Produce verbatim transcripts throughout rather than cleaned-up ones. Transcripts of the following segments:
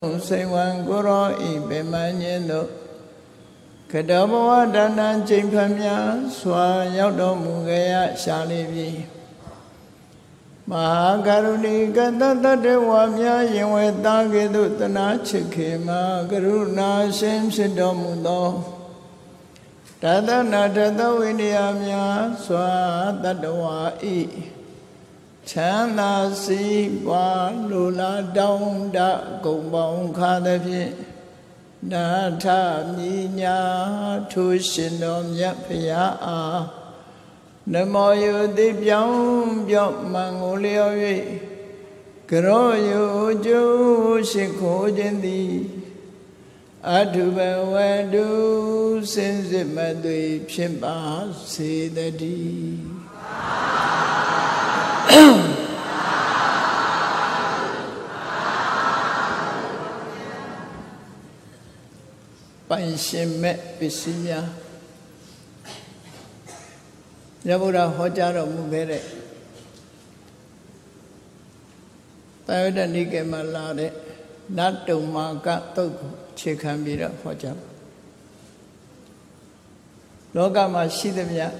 Saiwan Goro I Bemanyendo Kadabawa Dana Jimpamya Swa Yaudo Mugaya Shalibi Mahakaruni Gandata Dewamya Yewe Tagidu Tana Chikima Garuna Shem Sidomudo Tadana Tata Vidiyamya Swa Tadawa I Chana si wa lula daung da gong bong kha de phit na tha mi nya thu shin do myat phaya a namo yu ti pyaung pyok man ko lyaw yue karo yu ju shik kho chin thi athu bawa du sin sit mat thwe phit pa se thati Pai shin met Pisinya Yabura Hojaro Mugere Tayada Nike Malade Natu Maka Toku Chikambira Hoja Logama Shidamya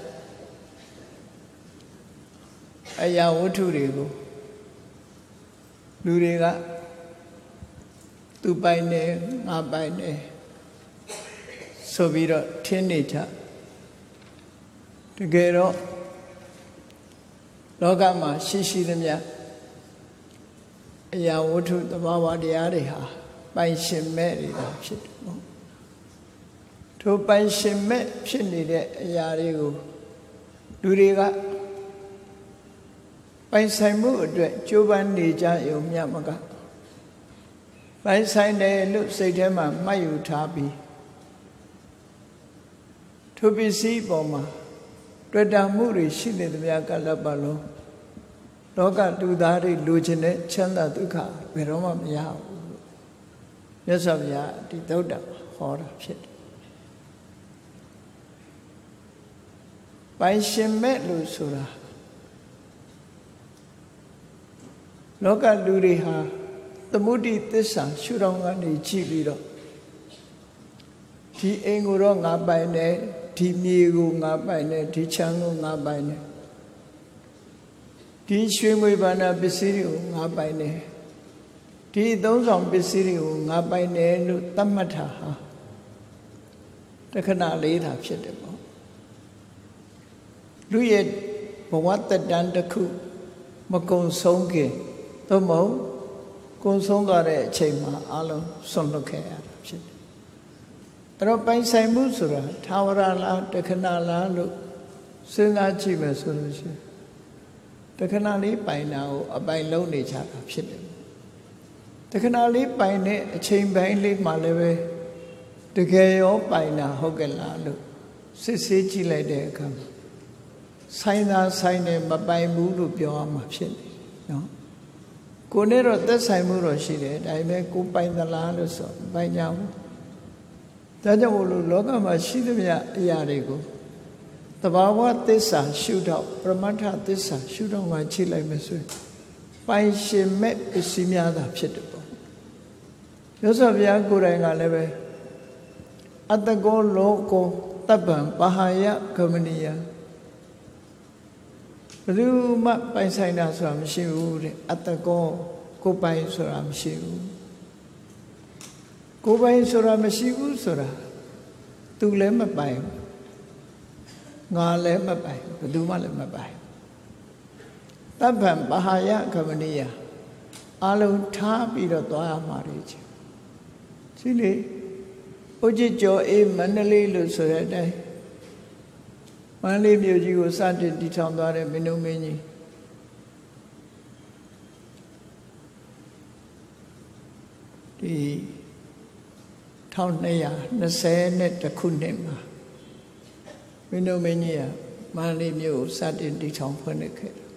Aya Uturigo Luriga Tupaine Abaine Sobiro Tinita Together Logama Shishidamya Aya Utu the Baba Diariha by Shimeri To by Shimet Shinide Yarigo Luriga Pai sai muအတွက်ကြိုးပမ်းနေကြရုံမျှမကပိုင်းဆိုင်တဲ့လူစိတ်ထဲမှာမှတ်ယူထားပြီးထိုပစ္စည်းပေါ်မှာတွေ့တာမှုတွေရှိနေသမျှကလပ်ပါလုံးလောကလူသားတွေလိုချင်တဲ့ချမ်းသာဒုက္ခဘယ်တော့မှမရဘူးလို့မြတ်စွာဘုရားဒီသုဒ္ဓဟောတာဖြစ်တယ်ပိုင်းရှင်မဲ့လို့ဆိုတာလောကလူတွေဟာသမုဒိသစ္စာရှုထောင့်ကနေကြည့်ပြီးတော့ဒီအိမ်ကိုတော့ငါပိုင်တယ်ဒီမြေကိုငါပိုင်တယ်ဒီချမ်းကိုငါပိုင်တယ်ဒီရွှေငွေဘာနာပစ္စည်းတွေကိုငါပိုင်တယ်ဒီသုံးဆောင်ပစ္စည်းတွေကိုငါပိုင်တယ်လို့သတ်မှတ်တာဟာတခဏလေးတာဖြစ်တယ်ပေါ့လူရဲ့ဘဝတတန်တစ်ခုမကုံဆုံးခင်သို့မဟုတ်ကုံဆုံးသွားတဲ့အချိန်မှာအလုံးဆွန့်လွတ်ခဲ့ရတာဖြစ်တယ်။အဲ့တော့ပိုင်ဆိုင်မှုဆိုတာသာဝရလားတခဏလားလို့စဉ်းစားကြည့်မယ်ဆိုလို့ရှိရင်တခဏလေးပိုင်တာကိုအပိုင်လုံးနေကြတာဖြစ်တယ်။တခဏလေးပိုင်တဲ့အချိန်ပိုင်းလေးမှလည်းပဲတကယ်ရောပိုင်တာဟုတ်ကဲ့လားလို့စစ်ဆေးကြည့်လိုက်တဲ့အခါဆိုင်သာဆိုင်နဲ့မပိုင်ဘူးလို့ပြောရမှာဖြစ်တယ်နော်ကိုနဲ့တော့သက်ဆိုင်မှုတော့ရှိတယ်ဒါပေမဲ့ကိုပိုင်သလားလို့ဆိုပိုင်ကြဘူးဒါကြောင့်မို့လို့လောကမှာရှိသမျှအရာတွေကိုသဘာဝသစ္စာရှုတော့ပရမတ္ထသစ္စာရှုတော့မှချိလိုက်မယ်ဆိုရင်ပိုင်ရှင်မဲ့ပစ္စည်းများသာဖြစ်တယ်ပေါ့မြတ်စွာဘုရားကိုယ်တိုင်ကလည်းပဲအတ္တကောလောကောတပ္ပံပဟာယဂမနိယဘယ်သူမှပိုင်ဆိုင်တာဆိုတာမရှိဘူးတဲ့အတ္တကောကိုပိုင်ဆိုတာမရှိဘူးကိုပိုင်ဆိုတာမရှိဘူးဆိုတာသူလည်းမပိုင်ငါလည်းမပိုင်ဘယ်သူမှလည်းမပိုင်တပ္ပံပဟာယကမနိယအလုံးထားပြီးတော့သွားရမှာလေချင်းဒီလေဥจิตကျော်အေးမန္တလေးလို့ဆိုတဲ့အတိုင်းမန္တလေးမြို့ကြီးကိုစတင်တည်ထောင်သွားတဲ့မင်းတို့မင်းကြီးဒီတစ်ထောင်နှစ်ရာနှစ်ဆယ်နဲ့တစ်ခုနှစ်မှာမင်းတို့မင်းကြီးကမန္တလေးမြို့ကိုစတင်တည်ထောင်ဖွင့်လှစ်ခဲ့တယ်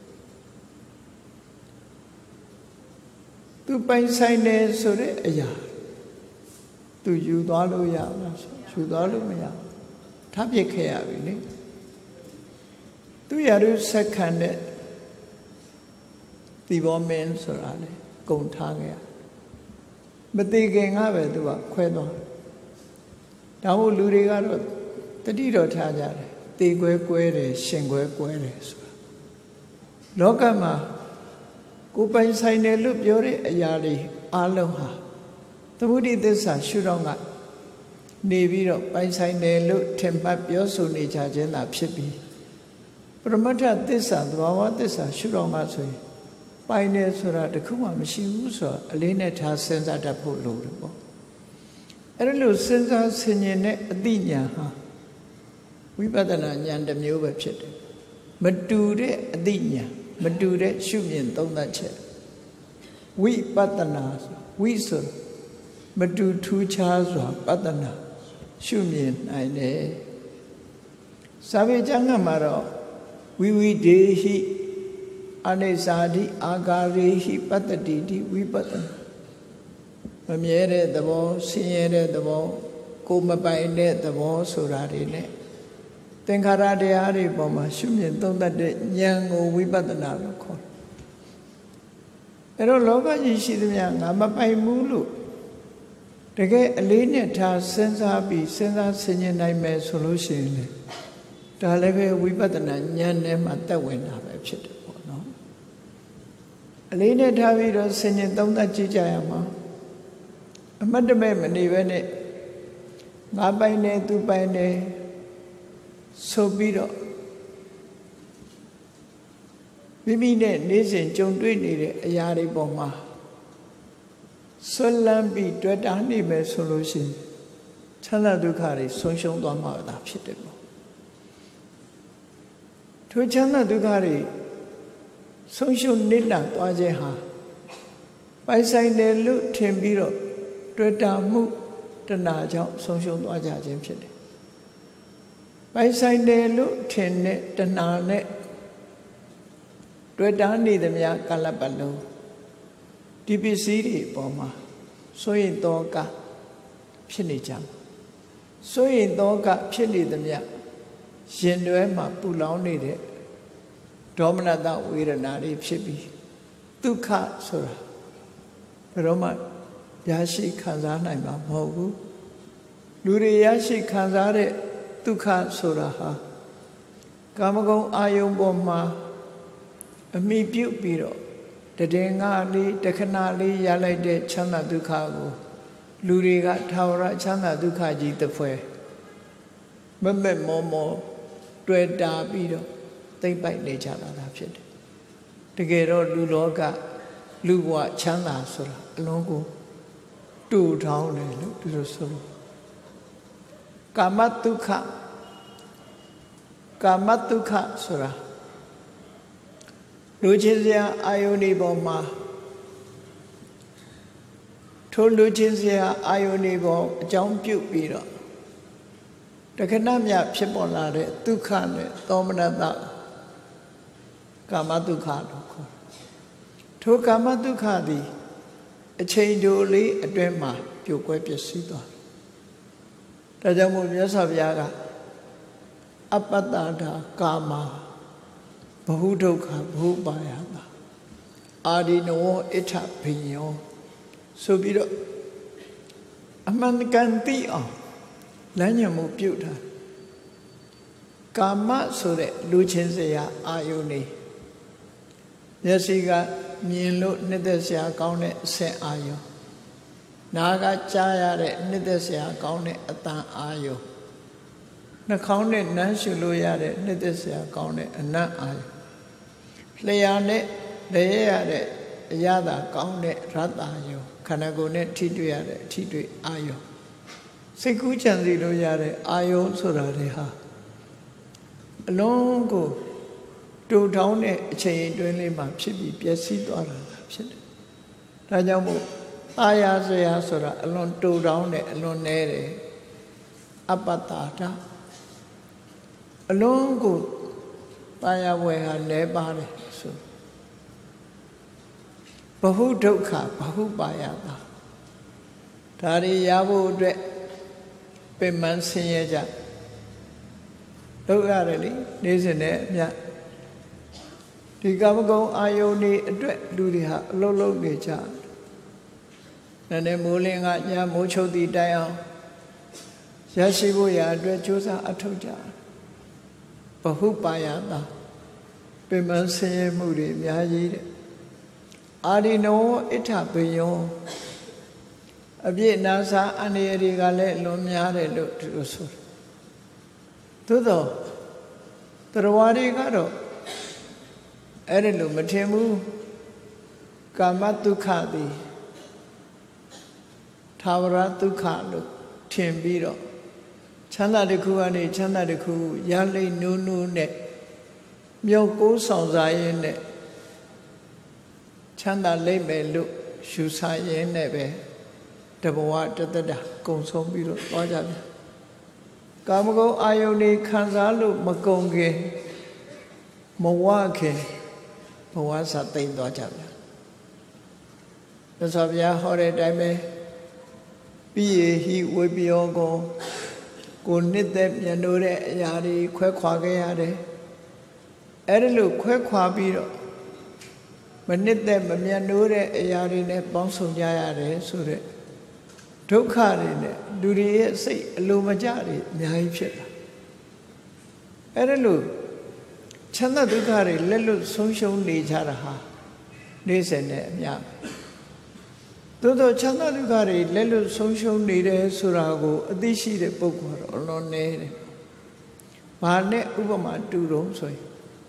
သူပိုင်ဆိုင်တယ်ဆိုတဲ့အရာသူယူသွားလို့ရလားယူသွားလို့မရဘူးထားပစ်ခဲ့ရပြီလေသူရရုဆက်ခံတဲ့ သီဘောမင်းဆိုတာလေကုံထားခဲ့ရမသိခင်ကပဲသူကခွဲသွားဒါမို့လူတွေကတော့တတိတော်ထားကြတယ်သေကွဲကွဲတယ်ရှင်ကွဲကွဲတယ်ဆိုတာလောကမှာကိုယ်ပိုင်ဆိုင်တယ်လို့ပြောတဲ့အရာတွေအလုံးဟာသမုဒိသစ္စာရှုတော့ကနေပြီးတော့ပိုင်ဆိုင်တယ်လို့ထင်မှတ်ပြောဆိုနေကြခြင်းသာဖြစ်ပြီးပရမတ္ထသစ္စာသဘာဝသစ္စာရှုတော့မှဆိုရင်ပိုင်တယ်ဆိုတာတခုမှမရှိဘူးဆိုတော့အလေးနဲ့ထားစဉ်းစားတတ်ဖို့လိုတယ်ပေါ့အဲ့လိုစဉ်းစားဆင်ခြင်တဲ့အသိဉာဏ်ဟာဝိပဿနာဉာဏ်တစ်မျိုးပဲဖြစ်တယ်မတူတဲ့အသိဉာဏ်မတူတဲ့ရှုမြင်သုံးသပ်ချက်ဝိပဿနာဝိဆိုမတူထူးခြားစွာပဿနာရှုမြင်နိုင်တယ်စာပေကျမ်းကမှာတော့ဝိဝိဒေဟိအနေစာတိအာဂါရေဟိပတ္တိတိဝိပဿနာမမြဲတဲ့သဘောဆင်းရဲတဲ့သဘောကိုမပိုင်တဲ့သဘောဆိုတာတွေနဲ့သင်္ခါရတရားတွေပေါ်မှာရှုမြင်သုံးသပ်တဲ့ဉာဏ်ကိုဝိပဿနာလို့ခေါ်တယ်အဲ့တော့လောကကြီးရှိသမျှငါမပိုင်ဘူးလို့တကယ်အလေးနဲ့ထားစဉ်းစားပြီးစဉ်းစားဆင်ခြင်နိုင်မယ်ဆိုလို့ရှိရင်လေဒါလည်းပဲဝိပဿနာဉာဏ်နဲ့မှတက်ဝင်တာပဲဖြစ်တယ်ပေါ့နော်အလေးနဲ့ထားပြီးတော့ဆင်ခြင်သုံးသပ်ကြည့်ကြရမှာအမတ်တမဲ့မနေပဲနဲ့ငါပိုင်တယ်သူပိုင်တယ်ဆိုပြီးတော့မိမိနဲ့နေ့စဉ်ကြုံတွေ့နေတဲ့အရာတွေပေါ်မှာဆွလန်းပြီးတွေ့တာနေမယ်ဆိုလို့ရှိရင်ချမ်းသာဒုက္ခတွေဆုံးရှုံးသွားမှာသာဖြစ်တယ်ပေါ့ထိုချမ်းသာဒုက္ခတွေဆုံးရှုံးနေတာသွားခြင်းဟာပိုင်ဆိုင်တယ်လို့ထင်ပြီးတော့တွေ့တာမှုတဏှာကြောင့်ဆုံးရှုံးသွားကြခြင်းဖြစ်တယ်ပိုင်ဆိုင်တယ်လို့ထင်တဲ့တဏှာနဲ့တွေ့တာနေသမျှကာလပတ်လုံးဒီပစ္စည်းတွေပေါ်မှာဆိုရင်တော့ကဖြစ်နေကြမှာဆိုရင်တော့ကဖြစ်နေသမျှရင်တွဲမှာပူလောင်နေတဲ့ဒေါမနတဝေဒနာတွေဖြစ်ပြီးဒုက္ခဆိုတာဘယ်တော့မှရရှိခံစားနိုင်မှာမဟုတ်ဘူးလူတွေရရှိခံစားတဲ့ဒုက္ခဆိုတာဟာကာမဂုဏ်အာယုံပေါ်မှာအမိပြုတ်ပြီးတော့တည်ငါလေးတခဏလေးရလိုက်တဲ့ချမ်းသာဒုက္ခကိုလူတွေကထာဝရချမ်းသာဒုက္ခကြီးတစ်ဖွဲမမက်မောမောတွေ့တာပြီးတော့သိမ့်ပိုက်နေကြတာသာဖြစ်တယ်တကယ်တော့လူလောကလူဘဝချမ်းသာဆိုတာအလုံးကိုတူထောင်းတယ်လို့ဒီလိုဆိုကာမဒုက္ခကာမဒုက္ခဆိုတာလူချင်းစရာအာယုန်ဒီပေါ်မှာထိုလူချင်းစရာအာယုန်ဒီပေါ်အကြောင်းပြုပြီးတော့တခဏမြဖြစ်ပေါ်လာတဲ့ဒုက္ခနဲ့သောမနတကာမဒုက္ခလို့ခေါ်တယ်ထိုကာမဒုက္ခသည်အချိန်တိုလေးအတွင်းမှာပြိုကွဲပျက်စီးသွားတယ်ဒါကြောင့်မို့မြတ်စွာဘုရားကအပ္ပတ္တာကာမဘဟုဒုက္ခဘဟုပါယတာအာဒီနဝအဋ္ဌဘိညောဆိုပြီးတော့အမှန်ကန်သိအောင်လမ်းညွှန်မှုပြုတာကာမဆိုတဲ့လူချင်းစရာအာယုန်နေမျက်စိကမြင်လို့နှစ်သက်စရာကောင်းတဲ့အဆင့်အာယုန်နားကကြားရတဲ့နှစ်သက်စရာကောင်းတဲ့အသံအာယုန်နှာခေါင်းနဲ့နမ်းရှုလို့ရတဲ့နှစ်သက်စရာကောင်းတဲ့အနံ့အာယုန်လျှာနဲ့လည်းရတဲ့အရသာကောင်းတဲ့ရတ္တအာယုန်ခန္ဓာကိုယ်နဲ့ထိတွေ့ရတဲ့အထိတွေ့အာယုန်စိတ်ကူးကြံစီလို့ရတဲ့အာယုန်ဆိုတာတွေဟာအလုံးကိုတူထောင်းတဲ့အချိန်အတွင်းလေးမှာဖြစ်ပြီးပျက်စီးသွားတာဖြစ်တယ်။ဒါကြောင့်မို့အာရစရာဆိုတာအလွန်တူထောင်းတဲ့အလွန်နဲတယ်အပ္ပတ္တာအလုံးကိုပါရဝယ်ဟာလဲပါတယ်ဆိုဘဟုဒုက္ခဘဟုပါယတာဒါတွေရဖို့အတွက်ပင်မဆင်းရဲကြလုပ်ရတယ်လေနေစဉ်နဲ့အမြတ်ဒီကာမဂုဏ်အာယုန်တွေအတွက်လူတွေဟာအလုံးလုံးနေကြမနဲ့မိုးလင်းကညမိုးချုပ်သည့်တိုင်အောင်ရရှိဖို့ရာအတွက်ကြိုးစားအထောက်ကြဘဟုပါယတာပင်မဆင်းရဲမှုတွေအများကြီးတဲ့အာရိနောဣထပယောအပြည့်နာစာအန္တရာယ်တွေကလည်းလွန်များတယ်လို့သူတို့ဆိုတယ်သို့တော့တရားဝါတွေကတော့အဲ့ဒါလို့မထင်ဘူးကာမဒုက္ခသည်သာဝရဒုက္ခလို့ထင်ပြီးတော့ချမ်းသာတစ်ခုကနေချမ်းသာတစ်ခုရလိမ့်နိုးနိုးနဲ့မြောက်ကိုးဆောင်စားရင်းနဲ့ချမ်းသာလိမ့်မယ်လို့ယူဆရင်းနဲ့ပဲတဘဝတသက်တာကုံဆုံးပြီးတော့သွားကြပြန်ကာမဂုဏ်အာယုန်တွေခံစားလို့မကုန်ခင်မဝခင်ဘဝစာသိမ့်သွားကြပြန်မြတ်စွာဘုရားဟောတဲ့အတိုင်းပဲပိယေဟိဝေပယောကိုကိုနှစ်သက်မြတ်လို့တဲ့အရာတွေခွဲခွာခဲ့ရတယ်အဲ့ဒါလို့ခွဲခွာပြီးတော့မနှစ်သက်မမြတ်လို့တဲ့အရာတွေနဲ့ပေါင်းစုံကြရတယ်ဆိုတဲ့ဒုက္ခတွေနဲ့လူတွေရဲ့စိတ်အလိုမကျတွေအများကြီးဖြစ်လာအဲ့ဒါလို့ချမ်းသာဒုက္ခတွေလက်လွတ်ဆုံးရှုံးနေကြတာဟာနေ့စဉ်နဲ့အများသို့သောချမ်းသာဒုက္ခတွေလက်လွတ်ဆုံးရှုံးနေတယ်ဆိုတာကိုအသိရှိတဲ့ပုဂ္ဂိုလ်ကတော့အလွန်နည်းတယ်။ဘာနဲ့ဥပမာတူတော့ဆိုရင်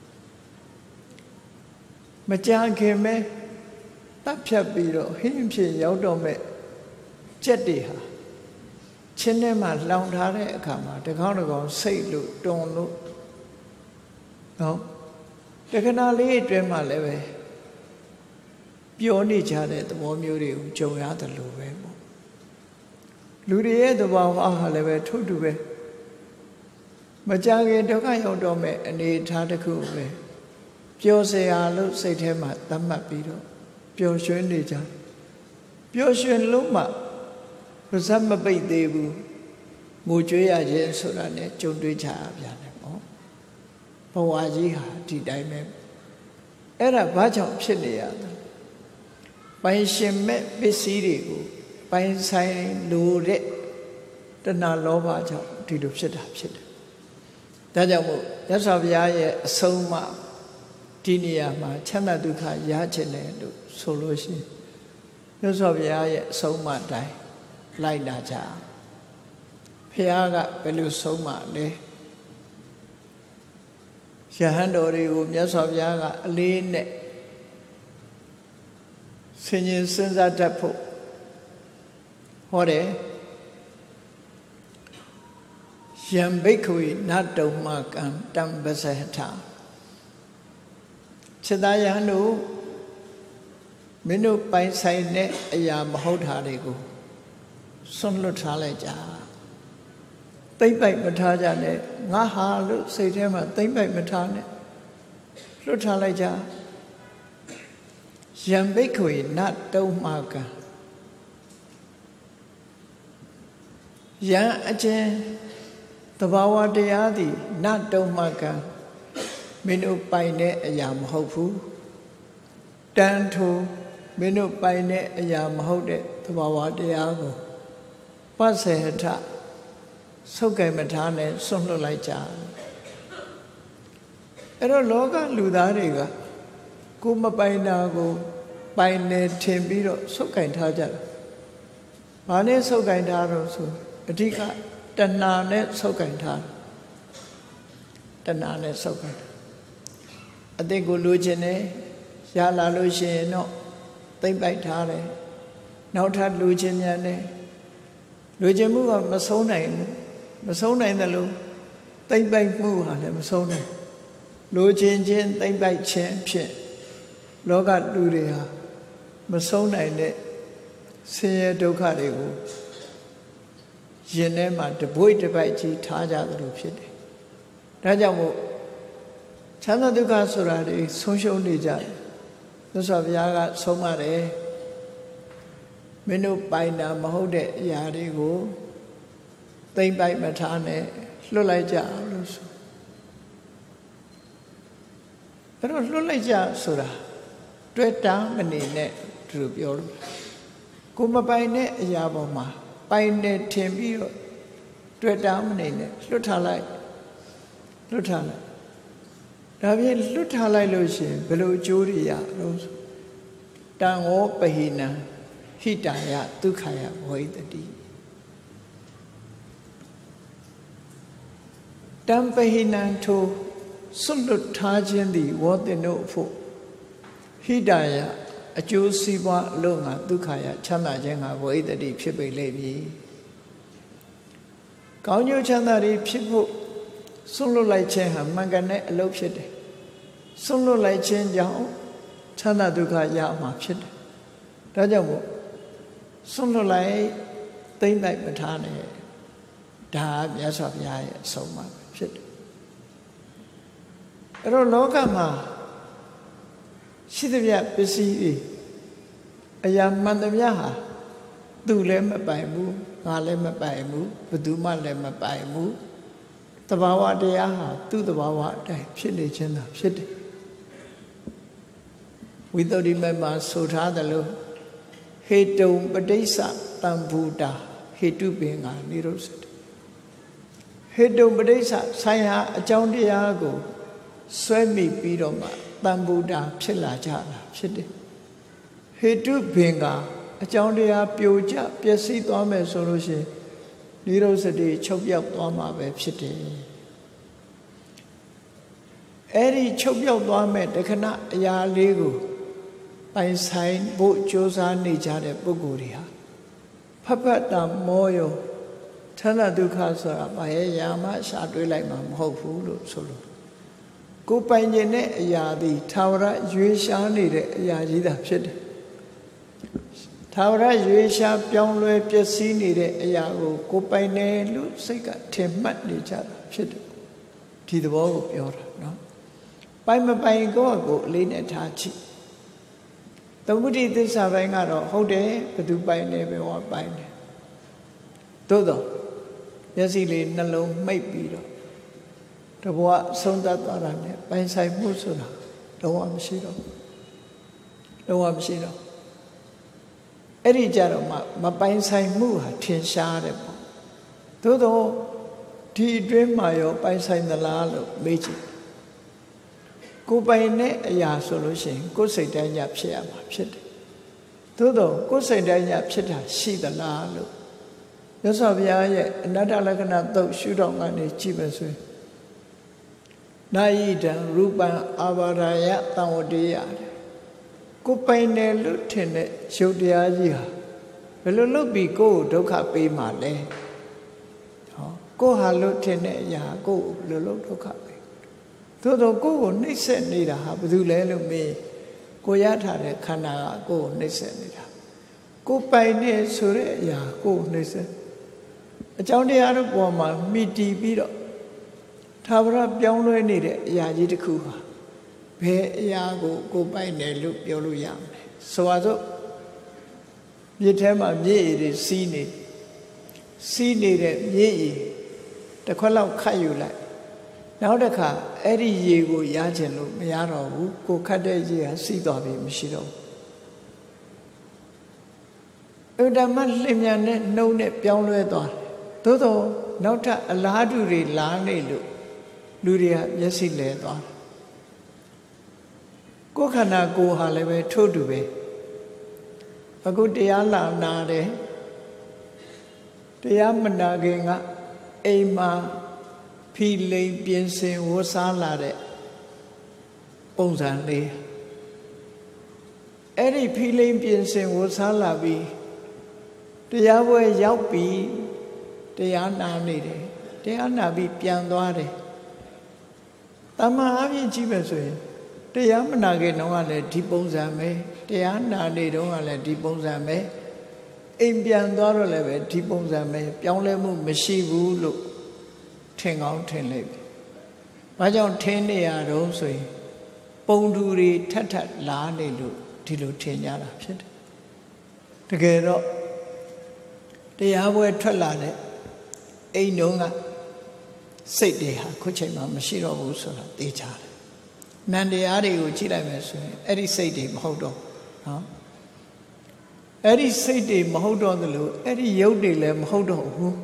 မကြခင်မဲ့တပ်ဖြတ်ပြီးတော့ဟင်းဖြစ်ရောက်တော့မဲ့ကြက်တွေဟာချင်းထဲမှာလောင်ထားတဲ့အခါမှာတကောင်းတကောင်းစိတ်လို့တွန်လို့နော်တခဏလေးအတွင်းမှာလည်းပဲပြောနေကြတဲ့သဘောမျိုးတွေကိုကြုံရတယ်လို့ပဲပေါ့လူတွေရဲ့သဘောဟာလည်းပဲထို့တူပဲမကြခင်ဒုက္ခရောက်တော့မဲ့အနေအထားတစ်ခုပဲပျော်စရာလို့စိတ်ထဲမှာသတ်မှတ်ပြီးတော့ပျော်ရွှင်နေကြပျော်ရွှင်လို့မှပါဇက်မပိတ်သေးဘူးငိုကြွေးရခြင်းဆိုတာ ਨੇ ကြုံတွေ့ကြရပြန်တယ်ပေါ့ဘဝကြီးဟာဒီတိုင်းပဲအဲ့ဒါဘာကြောင့်ဖြစ်နေရလဲပိုင်ရှင်မဲ့ပစ္စည်းတွေကိုပိုင်ဆိုင်လို့တဲ့တဏှာလောဘကြောင့်ဒီလိုဖြစ်တာဖြစ်တယ်ဒါကြောင့်မို့မြတ်စွာဘုရားရဲ့အဆုံးအမဒီနေရာမှာချမ်းသာဒုက္ခရခြင်းတယ်လို့ဆိုလို့ရှိရင်မြတ်စွာဘုရားရဲ့အဆုံးအမတိုင်းလိုက်လာကြဘုရားကဘယ်လိုဆုံးမလဲယဟန်တော်တွေကိုမြတ်စွာဘုရားကအလေးနဲ့ဆင်ញင်စဉ်းစားတတ်ဖို့ဟောတယ်ယံဘိက္ခဝေနတုံမကံတံပစဟထခြေသားယဟန်တို့မင်းတို့ပိုင်ဆိုင်တဲ့အရာမဟုတ်တာတွေကိုဆွန့်လွတ်ထားလိုက်ကြသိမ့်ပိုက်မထားကြနဲ့ငါဟာလို့စိတ်ထဲမှာသိမ့်ပိုက်မထားနဲ့လွတ်ထားလိုက်ကြယံဘိက္ခဝေနတုံမကံယံအချင်းသဘာဝတရားသည်နတုံမကံမင်းတို့ပိုင်တဲ့အရာမဟုတ်ဘူးတန်ထိုမင်းတို့ပိုင်တဲ့အရာမဟုတ်တဲ့သဘာဝတရားကိုပစ္စေဟထဆုတ်ကဲမထားနဲ့ဆွန့်လွတ်လိုက်ကြအဲ့တော့လောကလူသားတွေကကိုမပိုင်တာကိုပိုင်နေထင်ပြီးတော့ဆုတ်ကင်ထားကြတယ်။ဘာနဲ့ဆုတ်ကင်ထားတော့ဆိုအဓိကတဏှာနဲ့ဆုတ်ကင်ထားတဏှာနဲ့ဆုတ်ကင်အသိကိုလိုချင်တယ်ရလာလို့ရှိရင်တော့သိမ့်ပိုက်ထားတယ်နောက်ထပ်လိုချင်မြန်တယ်လိုချင်မှုကမဆုံးနိုင်ဘူးမဆုံးနိုင်တယ်လို့သိမ့်ပိုက်မှုဟာလည်းမဆုံးနိုင်လိုချင်ခြင်းသိမ့်ပိုက်ခြင်းဖြင့်လောကလူတွေဟာမဆုံးနိုင်တဲ့ဆင်းရဲဒုက္ခတွေကိုရင်ထဲမှာတပွေ့တပိုက်ကြီးထားကြသလိုဖြစ်တယ်။ဒါကြောင့်မို့ချမ်းသာဒုက္ခဆိုတာတွေဆုံးရှုံးနေကြတယ်။မြတ်စွာဘုရားကဆုံးမတယ်မင်းတို့ပိုင်တာမဟုတ်တဲ့အရာတွေကိုသိမ့်ပိုက်မထားနဲ့လွတ်လိုက်ကြလို့ဆိုအဲ့တော့လွတ်လိုက်ကြဆိုတာတွေ့တာမနေနဲ့သူတို့ပြောလို့ကိုမပိုင်တဲ့အရာပေါ်မှာပိုင်နေထင်ပြီးတော့တွေ့တာမနေနဲ့လွတ်ထားလိုက်လွတ်ထားလိုက်ဒါဖြင့်လွတ်ထားလိုက်လို့ရှိရင်ဘယ်လိုအကျိုးတွေရလို့တံဝောပဟိနံဟိတာယဒုက္ခယဝိတတိတံပဟိနံထိုစွတ်လွတ်ထားခြင်းသည်ဝေါတင်တို့ဖို့ဟိတာယအကျိုးစီးပွားအလို့ငါဒုက္ခယချမ်းသာခြင်းကဝိတတိဖြစ်ပေလိမ့်မည်ကောင်းကျိုးချမ်းသာတွေဖြစ်ဖို့စွန့်လွတ်လိုက်ခြင်းဟာမှန်ကန်တဲ့အလုပ်ဖြစ်တယ်စွန့်လွတ်လိုက်ခြင်းကြောင့်ချမ်းသာဒုက္ခရမှာဖြစ်တယ်ဒါကြောင့်မို့စွန့်လွတ်လိုက်သိမ့်လိုက်မထားနဲ့ဒါမြတ်စွာဘုရားရဲ့အဆုံးအမပဲဖြစ်တယ်အဲ့တော့လောကမှာရှိသမျှပစ္စည်းတွေအရာမှန်သမျှဟာသူလည်းမပိုင်ဘူးငါလည်းမပိုင်ဘူးဘယ်သူမှလည်းမပိုင်ဘူးတဘာဝတရားဟာသူ့တဘာဝအတိုင်းဖြစ်နေခြင်းသာဖြစ်တယ်ဝိသုဒ္ဓိမမှာဆိုထားသလိုဟေတုံပဋိစ္စတံဘူတာဟေတုပင်ကနိရောဓဟေတုံပဋိစ္စဆိုင်ရာအကြောင်းတရားကိုဆွဲမိပြီးတော့မှတံဘူတာဖြစ်လာကြတာဖြစ်တယ်ဟေတုပင်ကအကြောင်းတရားပြိုကျပျက်စီးသွားမယ်ဆိုလို့ရှိရင်နိရောဓတိချုပ်ပြောက်သွားမှာပဲဖြစ်တယ်အဲ့ဒီချုပ်ပြောက်သွားမဲ့တခဏအရာလေးကိုပိုင်ဆိုင်ဖို့ကြိုးစားနေကြတဲ့ပုဂ္ဂိုလ်တွေဟာဖတ်ဖတ်တာမောရောဌာနဒုက္ခဆိုတာဘာရဲ့ယာမရှာတွေးလိုက်မှာမဟုတ်ဘူးလို့ဆိုလို့ကိုပိုင်ခြင်းတဲ့အရာသည်သာဝရရွေးရှားနေတဲ့အရာကြီးသာဖြစ်တယ်သာဝရရွေးရှားပြောင်းလဲပျက်စီးနေတဲ့အရာကိုကိုပိုင်တယ်လို့စိတ်ကထင်မှတ်နေကြတာဖြစ်တယ်ဒီသဘောကိုပြောတာနော်ပိုင်မပိုင်ကိုယ့်ကိုအလေးနဲ့ထားကြည့်သမုဒိသစ္စာပိုင်းကတော့ဟုတ်တယ်ဘသူပိုင်တယ်ဘယ်ဟောပိုင်တယ်သို့တော့မျက်စိလေးနှလုံးမှိတ်ပြီးတော့တဘဝဆုံးသတ်သွားတာနဲ့ပိုင်ဆိုင်မှုဆိုတာလုံးဝမရှိတော့လုံးဝမရှိတော့အဲ့ဒီကြတော့မှမပိုင်ဆိုင်မှုဟာထင်ရှားတယ်ပေါ့သို့တော့ဒီအတွင်းမှာရောပိုင်ဆိုင်သလားလို့မေးကြည့်ကိုပိုင်တဲ့အရာဆိုလို့ရှိရင်ကိုယ်စိတ်တိုင်းညဖြစ်ရမှာဖြစ်တယ်သို့တော့ကိုယ်စိတ်တိုင်းညဖြစ်တာရှိသလားလို့မြတ်စွာဘုရားရဲ့အနတ္တလက္ခဏာသုတ်ရှုထောင့်ကနေကြည့်မယ်ဆိုရင်နာယိတံရူပံအာဘာရယတံဝတေယကိုပိုင်တယ်လို့ထင်တဲ့ရုပ်တရားကြီးဟာဘယ်လိုလုပ်ပြီးကိုယ်ကိုဒုက္ခပေးမှလဲဟောကိုယ်ဟာလို့ထင်တဲ့အရာကိုယ်ဘယ်လိုလုပ်ဒုက္ခပေးသို့တော့ကိုယ်ကိုနှိပ်စက်နေတာဟာဘယ်သူလဲလို့မေးကိုရထားတဲ့ခန္ဓာကကိုယ်ကိုနှိပ်စက်နေတာကိုပိုင်နေဆိုတဲ့အရာကိုယ်ကိုနှိပ်စက်အကြောင်းတရားတို့ပေါ်မှာမိတီပြီးတော့သာဝရပြောင်းလဲနေတဲ့အရာကြီးတစ်ခုဟာဘယ်အရာကိုကိုပိုင်တယ်လို့ပြောလို့ရမလဲဆိုပါစို့မြေထဲမှာမြေရည်တွေစီးနေစီးနေတဲ့မြေရည်တစ်ခွက်လောက်ခတ်ယူလိုက်နောက်တစ်ခါအဲ့ဒီရေကိုရချင်လို့မရတော့ဘူးကိုခတ်တဲ့ရေကစီးသွားပြီမရှိတော့ဘူးဥဒ္ဓမလျင်မြန်နဲ့နှုံနဲ့ပြောင်းလဲသွားတယ်သို့တော့နောက်ထပ်အလားတူတွေလာနေလို့လူတွေကမျက်စိလဲသွားတယ်ကိုယ်ခန္ဓာကိုယ်ဟာလည်းပဲထို့တူပဲအခုတရားလာနာတယ်တရားမနာခင်ကအိမ်မှာဖီလိန်ပြင်ဆင်ဝတ်စားလာတဲ့ပုံစံလေးအဲ့ဒီဖီလိန်ပြင်ဆင်ဝတ်စားလာပြီးတရားပွဲရောက်ပြီးတရားနာနေတယ်တရားနာပြီးပြန်သွားတယ်တမန်အပြင်ကြည့်မယ်ဆိုရင်တရားမနာခင်တော့ကလည်းဒီပုံစံပဲတရားနာနေတော့ကလည်းဒီပုံစံပဲအိမ်ပြန်သွားတော့လည်းပဲဒီပုံစံပဲပြောင်းလဲမှုမရှိဘူးလို့ထင်ကောင်းထင်လိုက်ပြီ။ဘာကြောင့်ထင်နေရတော့ဆိုရင်ပုံတူတွေထပ်ထပ်လာနေလို့ဒီလိုထင်ကြတာဖြစ်တယ်။တကယ်တော့တရားပွဲထွက်လာတဲ့အိမ်တော်ကစိတ်တွေဟာခုချိန်မှာမရှိတော့ဘူးဆိုတာသိကြတယ်။နန္တရားတွေကိုကြည့်လိုက်မယ်ဆိုရင်အဲ့ဒီစိတ်တွေမဟုတ်တော့နော်အဲ့ဒီစိတ်တွေမဟုတ်တော့သလိုအဲ့ဒီရုပ်တွေလည်းမဟုတ်တော့ဘူး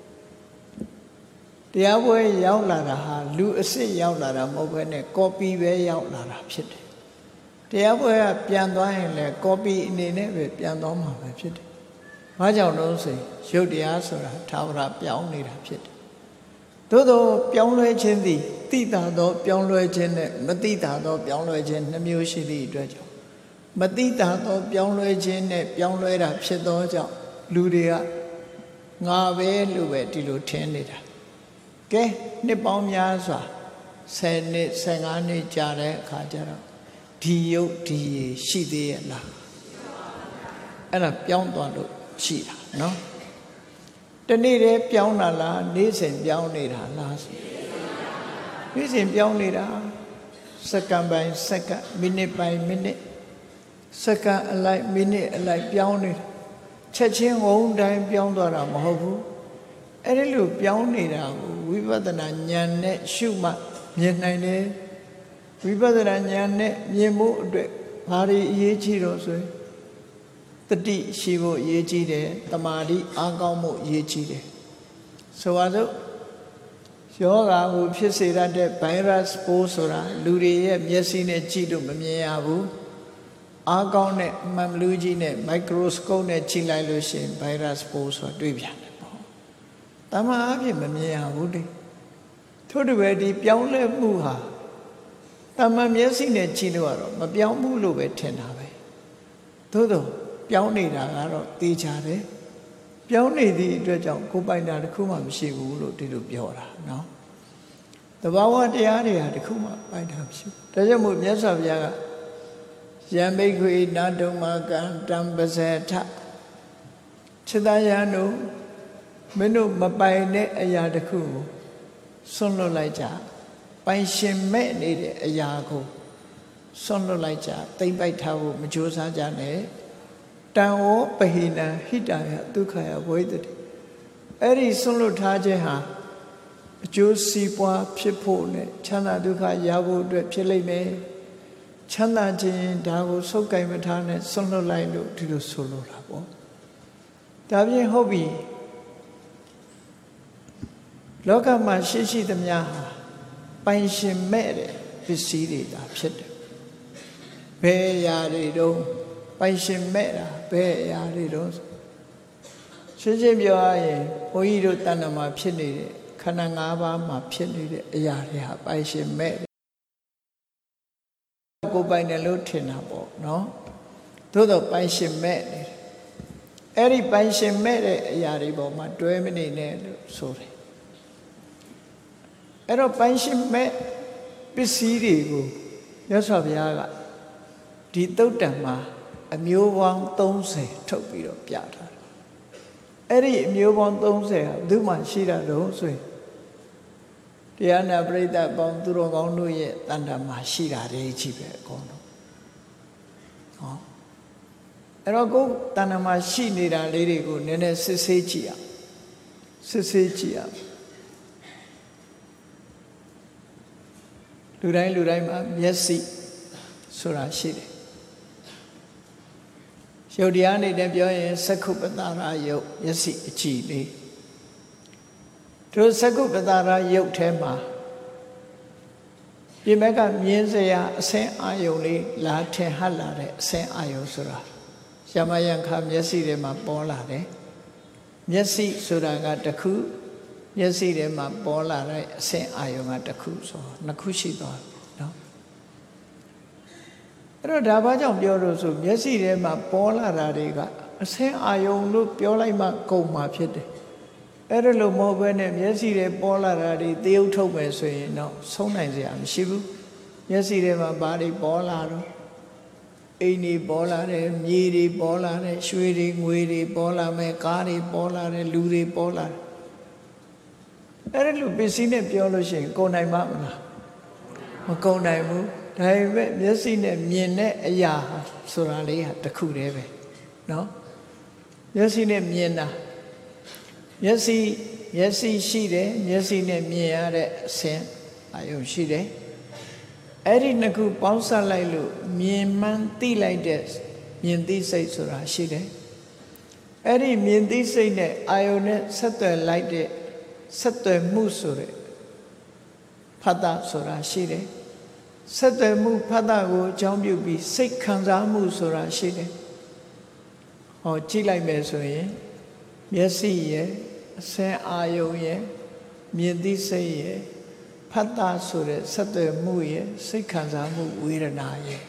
တရားပွဲရောက်လာတာဟာလူအစ်စ်ရောက်လာတာမဟုတ်ဘဲနဲ့ကော်ပီပဲရောက်လာတာဖြစ်တယ်တရားပွဲကပြန်သွားရင်လည်းကော်ပီအနေနဲ့ပဲပြန်သွားမှာပဲဖြစ်တယ်ဘာကြောင့်လို့ဆိုရင်ရုပ်တရားဆိုတာသာဝရပြောင်းနေတာဖြစ်တယ်သို့သောပြောင်းလဲခြင်းသည်တိတာသောပြောင်းလဲခြင်းနဲ့မတိတာသောပြောင်းလဲခြင်းနှမျိုးရှိသည့်အတွက်ကြောင့်မတိတာသောပြောင်းလဲခြင်းနဲ့ပြောင်းလဲတာဖြစ်သောကြောင့်လူတွေကငါပဲလို့ပဲဒီလိုထင်နေတာကဲနှစ်ပေါင်းများစွာဆယ်နှစ်ဆယ်ငါးနှစ်ကြာတဲ့အခါကျတော့ဒီယုတ်ဒီရေရှိသေးရဲ့လားအဲ့ဒါပြောင်းသွားလို့ရှိတာနော်တနေ့တည်းပြောင်းတာလားနေ့စဉ်ပြောင်းနေတာလားနေ့စဉ်ပြောင်းနေတာစက္ကန့်ပိုင်းစက္ကန့်မိနစ်ပိုင်းမိနစ်စက္ကန့်အလိုက်မိနစ်အလိုက်ပြောင်းနေတာချက်ချင်းဝုန်းတိုင်းပြောင်းသွားတာမဟုတ်ဘူးအဲ့ဒီလိုပြောင်းနေတာကိုဝိပဿနာဉာဏ်နဲ့ရှုမှမြင်နိုင်တယ်ဝိပဿနာဉာဏ်နဲ့မြင်ဖို့အတွက်ဘာတွေအရေးကြီးတော့ဆိုရင်တတိရှိဖို့အရေးကြီးတယ်တမာတိအားကောင်းဖို့အရေးကြီးတယ်ဆိုပါစို့ယောဂါကိုဖြစ်စေတတ်တဲ့ virus ပိုးဆိုတာလူတွေရဲ့မျက်စိနဲ့ကြည့်လို့မမြင်ရဘူးအားကောင်းတဲ့မှန်လူကြီးနဲ့ microscope နဲ့ကြည့်လိုက်လို့ရှိရင် virus ပိုးဆိုတာတွေ့ပြန်တယ်ပေါ့တမန်အဖြစ်မမြင်ရဘူးလေထို့တူပဲဒီပြောင်းလဲမှုဟာတမန်မျက်စိနဲ့ကြည့်လို့ကတော့မပြောင်းဘူးလို့ပဲထင်တာပဲသို့တော့ပြောင်းနေတာကတော့သိကြတယ်ပြောင်းနေသည့်အတွက်ကြောင့်ကိုယ်ပိုင်တာတစ်ခုမှမရှိဘူးလို့ဒီလိုပြောတာနော်တဘာဝတရားတွေဟာတစ်ခုမှပိုင်တာမရှိဘူးဒါကြောင့်မို့မြတ်စွာဘုရားကယံဘိက္ခွေနာတုံမကံတံပဇေထခြေသားရန်တို့မင်းတို့မပိုင်တဲ့အရာတစ်ခုကိုဆွန့်လွတ်လိုက်ကြပိုင်ရှင်မဲ့နေတဲ့အရာကိုဆွန့်လွတ်လိုက်ကြတိမ့်ပိုက်ထားဖို့မကြိုးစားကြနဲ့တံဝောပဟိနံဟိတယဒုက္ခယဝိတ္တိအဲ့ဒီဆွန့်လွတ်ထားခြင်းဟာအကျိုးစီးပွားဖြစ်ဖို့နဲ့ချမ်းသာဒုက္ခရဖို့အတွက်ဖြစ်လိမ့်မယ်ချမ်းသာခြင်းဒါကိုစုပ်ကိုင်မထားနဲ့ဆွန့်လွတ်လိုက်လို့ဒီလိုဆိုလိုတာပေါ့ဒါပြင်ဟုတ်ပြီလောကမှာရှိရှိသမျှဟာပိုင်ရှင်မဲ့တဲ့ပစ္စည်းတွေဒါဖြစ်တယ်ဘယ်အရာတွေတော့ပိုင်ရှင်မဲ့တာဘယ်အရာတွေတော့ရှင်းရှင်းပြောရရင်ဘုန်းကြီးတို့တဏ္ဍာမှာဖြစ်နေတဲ့ခန္ဓာ၅ပါးမှာဖြစ်နေတဲ့အရာတွေဟာပိုင်ရှင်မဲ့ကိုယ်ပိုင်တယ်လို့ထင်တာပေါ့နော်သို့တော့ပိုင်ရှင်မဲ့နေတယ်အဲ့ဒီပိုင်ရှင်မဲ့တဲ့အရာတွေပေါ်မှာတွဲမနေနဲ့လို့ဆိုတယ်အဲ့တော့ပိုင်ရှင်မဲ့ပစ္စည်းတွေကိုမြတ်စွာဘုရားကဒီသုတ်တံမှာအမျိုးပေါင်းသုံးဆယ်ထုတ်ပြီးတော့ပြထားတယ်အဲ့ဒီအမျိုးပေါင်းသုံးဆယ်ဟာဘယ်သူမှရှိတာတော့ဆိုရင်တရားနာပရိသတ်ပေါင်းသူတော်ကောင်းတို့ရဲ့တဏ္ဍာမှာရှိတာတွေကြီးပဲအကုန်လုံးဟောအဲ့တော့ကိုယ်တဏ္ဍာမှာရှိနေတာလေးတွေကိုနည်းနည်းစစ်ဆေးကြည့်အောင်စစ်ဆေးကြည့်အောင်လူတိုင်းလူတိုင်းမှာမျက်စိဆိုတာရှိတယ်ရုပ်တရားအနေနဲ့ပြောရင်သက္ခုပ္ပတ္တရာယုတ်မျက်စိအကြည့်လေးတို့သက္ခုပ္ပတ္တရာယုတ်ထဲမှာဒီဘက်ကမြင်စရာအစင်းအာယုံလေးလာထင်ဟပ်လာတဲ့အစင်းအာယုံဆိုတာယမယံခမျက်စိထဲမှာပေါ်လာတယ်မျက်စိဆိုတာကတစ်ခုမျက်စိထဲမှာပေါ်လာတဲ့အစင်းအာယုံကတစ်ခုဆိုနှစ်ခုရှိသွားတယ်နော်အဲ့တော့ဒါဘာကြောင့်ပြောလို့ဆိုမျက်စိထဲမှာပေါ်လာတာတွေကအစင်းအာယုံလို့ပြောလိုက်မှကုန်မှာဖြစ်တယ်အဲ့ဒါလို့မဟုတ်ဘဲနဲ့မျက်စိထဲပေါ်လာတာတွေတရုပ်ထုတ်မယ်ဆိုရင်တော့ဆုံးနိုင်စရာမရှိဘူးမျက်စိထဲမှာဘာတွေပေါ်လာတော့အိမ်တွေပေါ်လာတယ်မြေတွေပေါ်လာတယ်ရွှေတွေငွေတွေပေါ်လာမယ်ကားတွေပေါ်လာတယ်လူတွေပေါ်လာတယ်အဲ့ဒါလို့ပစ္စည်းနဲ့ပြောလို့ရှိရင်ကုန်နိုင်မှာမလားမကုန်နိုင်ဘူးဒါပေမဲ့မျက်စိနဲ့မြင်တဲ့အရာဆိုတာလေးဟာတစ်ခုတည်းပဲเนาะမျက်စိနဲ့မြင်တာမျက်စိမျက်စိရှိတယ်မျက်စိနဲ့မြင်ရတဲ့အဆင်းအာယုံရှိတယ်အဲ့ဒီနှစ်ခုပေါင်းစပ်လိုက်လို့မြင်မှန်းသိလိုက်တဲ့မြင်သိစိတ်ဆိုတာရှိတယ်အဲ့ဒီမြင်သိစိတ်နဲ့အာယုန်နဲ့ဆက်သွယ်လိုက်တဲ့ဆက်သွယ်မှုဆိုတဲ့ဖတ်တာဆိုတာရှိတယ်ဆက်သွယ်မှုဖတ်တာကိုအကြောင်းပြုပြီးစိတ်ခံစားမှုဆိုတာရှိတယ်ဟောကြည့်လိုက်မယ်ဆိုရင်မျက်စိရဲ့အစင်အာယုန်ရဲ့မြင်သိစိတ်ရဲ့ဖတ်တာဆိုတဲ့ဆက်သွယ်မှုရဲ့စိတ်ခံစားမှုဝေဒနာရဲ့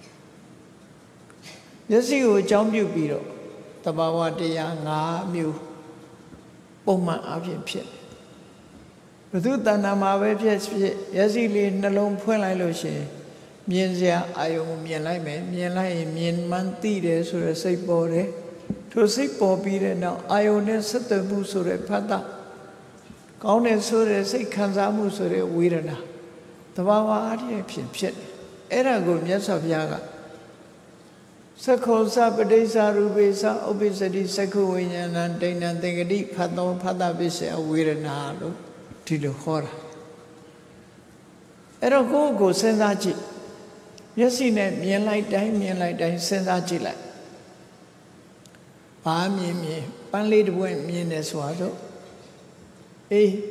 မျက်စိကိုအကြောင်းပြုပြီးတော့တဘာဝတရား၅မျိုးပုံမှန်အဖြစ်ဖြစ်ဘုသူတဏ္ဍာမှာပဲဖြစ်ဖြစ်မျက်စိလေးနှလုံးဖွင့်လိုက်လို့ရှိရင်မြင်စရာအာယုံကိုမြင်လိုက်မယ်မြင်လိုက်ရင်မြင်မှန်းသိတယ်ဆိုရယ်စိတ်ပေါ်တယ်ထိုစိတ်ပေါ်ပြီးတဲ့နောက်အာယုံနဲ့ဆက်သွယ်မှုဆိုရယ်ဖတ်တာကောင်းတယ်ဆိုရယ်စိတ်ခံစားမှုဆိုရယ်ဝေဒနာတဘာဝအဖြစ်ဖြစ်ဖြစ်အဲ့ဒါကိုမြတ်စွာဘုရားကသက္ခောသပဋိစ္ဆာရူပိသဥပ္ပစ္စတိသက္ခဝိညာဏံဒိဋ္ဌံသင်္ကတိဖတ်သောဖတ်တာပစ္စယဝေဒနာလို့ဒီလိုဟောတာအဲ့တော့ကိုယ့်ကိုစဉ်းစားကြည့်မျက်စိနဲ့မြင်လိုက်တိုင်းမြင်လိုက်တိုင်းစဉ်းစားကြည့်လိုက်ဘာမြင်မြင်ပန်းလေးတစ်ပွင့်မြင်နေဆိုတော့အေး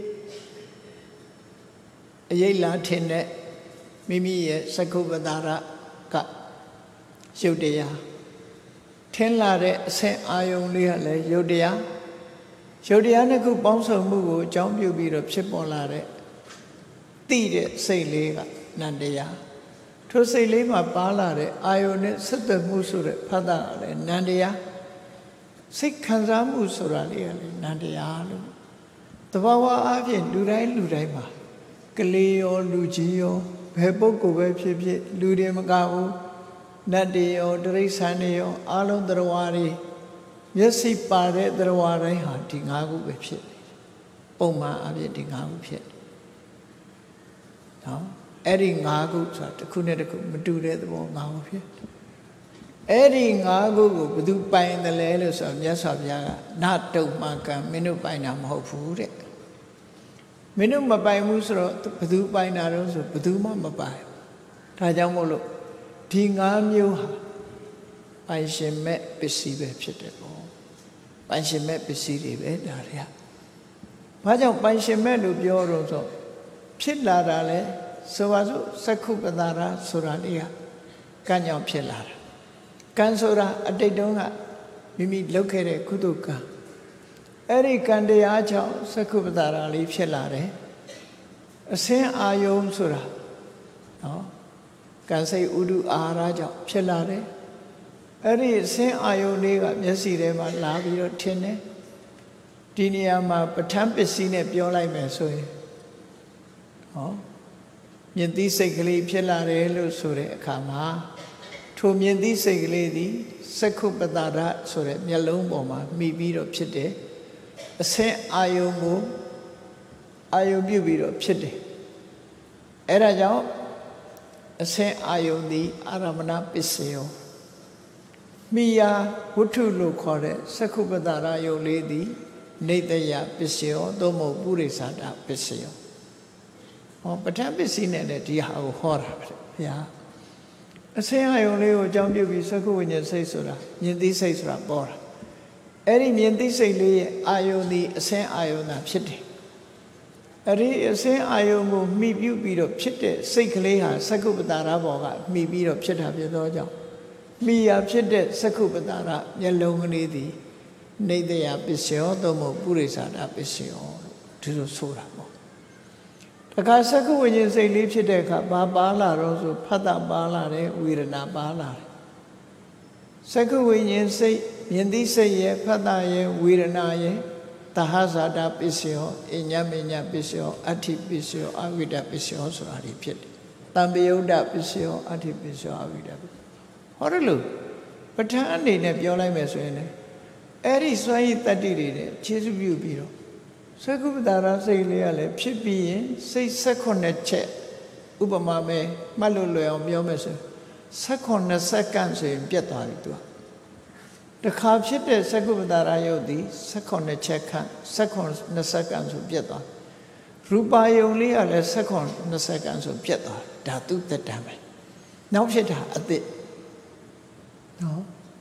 အရေးလားထင်တဲ့မိမိရဲ့သက္ကုပ္ပတာရကရုပ်တရားထင်းလာတဲ့အဆင့်အာယုံလေးကလည်းရုပ်တရားရုပ်တရားနှစ်ခုပေါင်းစုံမှုကိုအကြောင်းပြုပြီးတော့ဖြစ်ပေါ်လာတဲ့သိတဲ့စိတ်လေးကနန္တရားထိုစိတ်လေးမှာပါလာတဲ့အာယုန်နဲ့ဆက်သွယ်မှုဆိုတဲ့ဖတ်တာလည်းနန္တရားစိတ်ခံစားမှုဆိုတာလေးကလည်းနန္တရားလို့တဘာဝအဖြစ်လူတိုင်းလူတိုင်းမှာကလေးရောလူကြီးရောဘယ်ပုဂ္ဂိုလ်ပဲဖြစ်ဖြစ်လူတွေမကဘူးနတ်တွေရောတိရစ္ဆာန်တွေရောအလုံးသတ္တဝါတွေမျက်စိပါတဲ့သတ္တဝါတိုင်းဟာဒီ၅ခုပဲဖြစ်တယ်ပုံမှန်အဖြစ်ဒီ၅ခုဖြစ်တယ်နော်အဲ့ဒီ၅ခုဆိုတာတစ်ခုနဲ့တစ်ခုမတူတဲ့သဘော၅ခုဖြစ်တယ်အဲ့ဒီ၅ခုကိုဘယ်သူပိုင်တယ်လဲလို့ဆိုတော့မြတ်စွာဘုရားကနတုမှကံမင်းတို့ပိုင်တာမဟုတ်ဘူးတဲ့မင်းတို့မပိုင်ဘူးဆိုတော့ဘယ်သူပိုင်တာတော့ဆိုဘယ်သူမှမပိုင်ဒါကြောင့်မို့လို့ဒီ၅မျိုးဟာပိုင်ရှင်မဲ့ပစ္စည်းပဲဖြစ်တယ်ပေါ့ပိုင်ရှင်မဲ့ပစ္စည်းတွေပဲဒါတွေကဘာကြောင့်ပိုင်ရှင်မဲ့လို့ပြောတော့ဆိုဖြစ်လာတာလဲဆိုပါစို့သက္ခုပ္ပတာရဆိုတာလေးကကံကြောင့်ဖြစ်လာတာကံဆိုတာအတိတ်တုန်းကမိမိလုပ်ခဲ့တဲ့ကုသိုလ်ကံအဲ့ဒီကံတရားကြောင့်သက္ခုပ္ပတာရလေးဖြစ်လာတယ်အစင်းအာယုံဆိုတာနော်ကံစိတ်ဥဒုအာဟာရကြောင့်ဖြစ်လာတယ်အဲ့ဒီအစင်းအာယုန်လေးကမျက်စိထဲမှာလာပြီးတော့ထင်တယ်ဒီနေရာမှာပဋ္ဌာန်းပစ္စည်းနဲ့ပြောလိုက်မယ်ဆိုရင်ဟောမြင်သိစိတ်ကလေးဖြစ်လာတယ်လို့ဆိုတဲ့အခါမှာထိုမြင်သိစိတ်ကလေးသည်သက္ခုပ္ပတာရဆိုတဲ့မျက်လုံးပေါ်မှာမိပြီးတော့ဖြစ်တယ်အစင်းအာယုန်ကိုအာယုန်ပြုပြီးတော့ဖြစ်တယ်အဲ့ဒါကြောင့်အစင်းအာယုန်သည်အာရမဏပစ္စယောမိယာဝတ္ထုလို့ခေါ်တဲ့သက္ခုပ္ပတာရယုတ်လေးသည်နေတယပစ္စယောသို့မဟုတ်ပုရိသတာပစ္စယောဟောပဋ္ဌာန်းပစ္စည်းနဲ့လည်းဒီဟာကိုဟောတာပဲဘုရားအစင်းအာယုန်လေးကိုအကြောင်းပြုပြီးသက္ခုဝိညာဉ်စိတ်ဆိုတာမြင်သိစိတ်ဆိုတာပေါ်တာအဲ့ဒီမြင်သိစိတ်လေးရဲ့အာယုန်သည်အစင်းအာယုန်သာဖြစ်တယ်အဲ့ဒီအစင်းအာယုန်ကိုမှီပြုပြီးတော့ဖြစ်တဲ့စိတ်ကလေးဟာသက္ခုပ္ပတာရဘောကမှီပြီးတော့ဖြစ်တာဖြစ်သောကြောင့်မိယာဖြစ်တဲ့သက္ခုပ္ပတာရမျက်လုံးကလေးသည်နေတယပစ္စယောသို့မဟုတ်ပုရိသတာပစ္စယောဒီလိုဆိုတာပေါ့တခါသက္ခုဝိညာဉ်စိတ်လေးဖြစ်တဲ့အခါဘာပါလာတော့ဆိုဖတ်တာပါလာတယ်ဝေဒနာပါလာတယ်သက္ခုဝိညာဉ်စိတ်မြင်သိစိတ်ရဲ့ဖတ်တာရဲ့ဝေဒနာရဲ့တဟဇာတာပစ္စယောအညမညပစ္စယောအဋ္ဌိပစ္စယောအဝိဒပစ္စယောဆိုတာတွေဖြစ်တယ်တံပယုဒ္ဓပစ္စယောအဋ္ဌိပစ္စယောအဝိဒပစ္စယောဟောတယ်လို့ပဋ္ဌာန်းအနေနဲ့ပြောလိုက်မယ်ဆိုရင်လည်းအဲ့ဒီစွမ်းရည်တတ္တိတွေနဲ့ခြေစုပြုပြီးတော့သက္ခုပ္ပတာရစိတ်လေးကလည်းဖြစ်ပြီးရင်စိတ်၁၈ချက်ဥပမာပဲမှတ်လို့လွယ်အောင်ပြောမယ်ဆို၁၈စက္ကန့်ဆိုရင်ပြတ်သွားပြီသူကတခါဖြစ်တဲ့သက္ခုပ္ပတာရယုတ်သည်၁၈ချက်ခန့်၁၈စက္ကန့်ဆိုပြတ်သွားရူပါယုံလေးကလည်း၁၈စက္ကန့်ဆိုပြတ်သွားဒါသူတက်တမ်းပဲနောက်ဖြစ်တာအသစ်နော်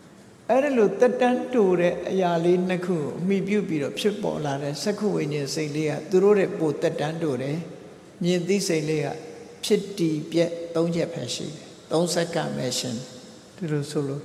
အဲ့ဒါလို့တက်တန်းတူတဲ့အရာလေးနှစ်ခုကိုအမိပြုပြီးတော့ဖြစ်ပေါ်လာတဲ့စက္ခုဝိညာဉ်စိတ်လေးကသူတို့ရဲ့ပိုတက်တန်းတူတယ်မြင်သိစိတ်လေးကဖြစ်တည်ပြက်သုံးချက်ပဲရှိတယ်သုံးစက္ကန့်ပဲရှင်သူတို့ဆိုလို့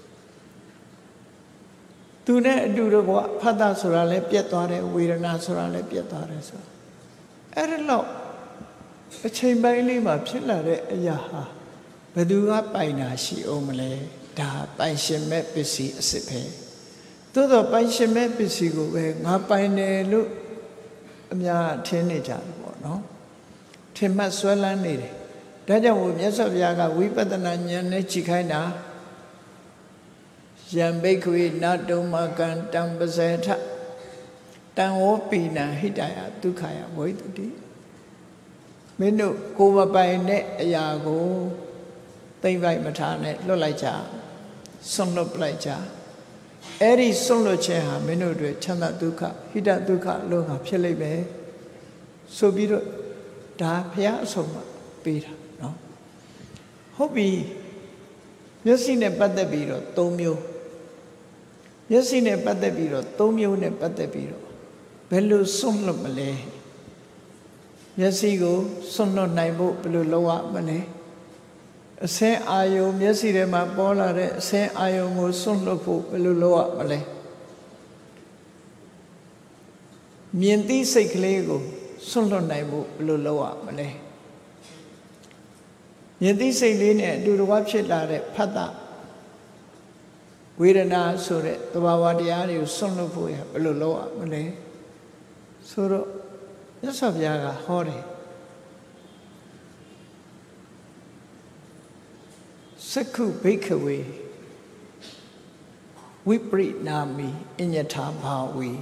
သူနဲ့အတူတော့ကဖတ်တာဆိုတာလည်းပြက်သွားတယ်ဝေဒနာဆိုတာလည်းပြက်သွားတယ်ဆိုအဲ့ဒါတော့အချိန်ပိုင်းလေးမှာဖြစ်လာတဲ့အရာဟာဘယ်သူကပိုင်တာရှိအောင်မလဲဒါပိုင်ရှင်မဲ့ပစ္စည်းအစစ်ပဲသို့တော့ပိုင်ရှင်မဲ့ပစ္စည်းကိုပဲငါပိုင်တယ်လို့အများထင်နေကြတယ်ပေါ့နော်ထင်မှတ်ဆွဲလန်းနေတယ်ဒါကြောင့်မို့မြတ်စွာဘုရားကဝိပဿနာဉာဏ်နဲ့ကြည့်ခိုင်းတာယံဘိက္ခွေနတုမကံတံပစေထတံဝပိနံဟိတယဒုက္ခယဝိတ္တိမင်းတို့ကိုယ်မပိုင်တဲ့အရာကိုသိမ့်ပိုက်မထားနဲ့လွတ်လိုက်ကြဆွန့်လွတ်ပလိုက်ကြအဲ့ဒီဆွန့်လွတ်ခြင်းဟာမင်းတို့တွေချမ်းသာဒုက္ခဟိတဒုက္ခအလုံးဟာဖြစ်လိမ့်မယ်ဆိုပြီးတော့ဒါဘုရားအဆုံးမှာပေးတာနော်ဟုတ်ပြီမျက်စိနဲ့ပတ်သက်ပြီးတော့၃မျိုးမျက်စိနဲ့ပတ်သက်ပြီးတော့၃မျိုးနဲ့ပတ်သက်ပြီးတော့ဘယ်လိုဆွန့်လွတ်မလဲမျက်စိကိုဆွန့်လွတ်နိုင်ဖို့ဘယ်လိုလုပ်ရမလဲအစင်းအာယုံမျက်စိထဲမှာပေါ်လာတဲ့အစင်းအာယုံကိုဆွန့်လွတ်ဖို့ဘယ်လိုလုပ်ရမလဲမြင်သိစိတ်ကလေးကိုဆွန့်လွတ်နိုင်ဖို့ဘယ်လိုလုပ်ရမလဲမြင်သိစိတ်လေးနဲ့အတူတကွဖြစ်လာတဲ့ဖတ်တာဝေဒနာဆိုတဲ့သဘာဝတရားတွေကိုဆွန့်လွတ်ဖို့ရဘယ်လိုလုပ်ရမလဲဆိုတော့မြတ်စွာဘုရားကဟောတယ်စက္ခုဘိက္ခဝေဝိပရိနာမိအညထာဘာဝီ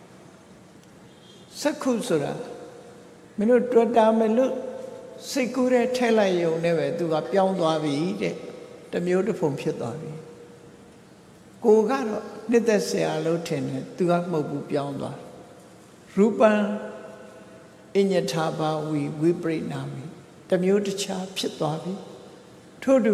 စက္ခုဆိုတာမင်းတို့တွေ့တာမလို့စိတ်ကူးတဲ့ထဲလိုက်ယုံနဲ့ပဲသူကပြောင်းသွားပြီတဲ့တမျိုးတစ်ဖုံဖြစ်သွားပြီကိုကတော့နှစ်သက်ဆရာလို့ထင်တယ်သူကမဟုတ်ဘူးပြောင်းသွားရူပံအညထာဘာဝီဝိပရိနာမိတမျိုးတခြားဖြစ်သွားပြီထို့တူ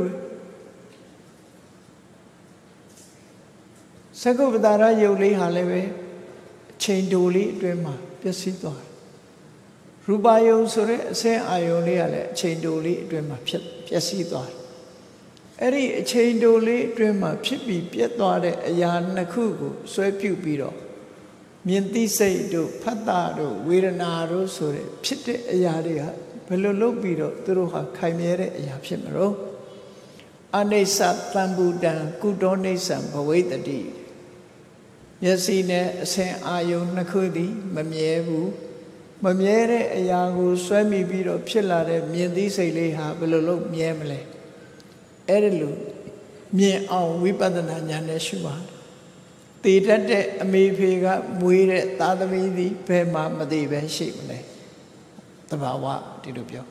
စက္ကုပ္ပတာရယုတ်လေးဟာလည်းပဲအချိန်တိုလေးအတွင်းမှာပျက်စီးသွားတယ်ရူပယုံဆိုတဲ့အစင်းအာယုံလေးကလည်းအချိန်တိုလေးအတွင်းမှာဖြစ်ပျက်စီးသွားတယ်အဲ့ဒီအချိန်တိုလေးအတွင်းမှာဖြစ်ပြီးပြတ်သွားတဲ့အရာနှစ်ခုကိုဆွဲပြုတ်ပြီးတော့မြင်သိစိတ်တို့ဖတ်တာတို့ဝေဒနာတို့ဆိုတဲ့ဖြစ်တဲ့အရာတွေဟာဘယ်လိုလုပ်ပြီးတော့သူတို့ဟာခိုင်မြဲတဲ့အရာဖြစ်မလို့အနိစ္စတံဘူတံကုတောနိစ္စံဘဝိတ္တိမျက်စိနဲ့အစင်အာယုံနှစ်ခုသည်မမြဲဘူးမမြဲတဲ့အရာကိုဆွဲမိပြီးတော့ဖြစ်လာတဲ့မြင်သိစိတ်လေးဟာဘယ်လိုလုပ်မြဲမလဲအဲ့ဒီလိုမြင်အောင်ဝိပဿနာဉာဏ်နဲ့ရှုပါတည်တတ်တဲ့အမေဖေကမွေးတဲ့သားသမီးသည်ဘယ်မှမသိပဲရှိမလဲတဘာဝဒီလိုပြော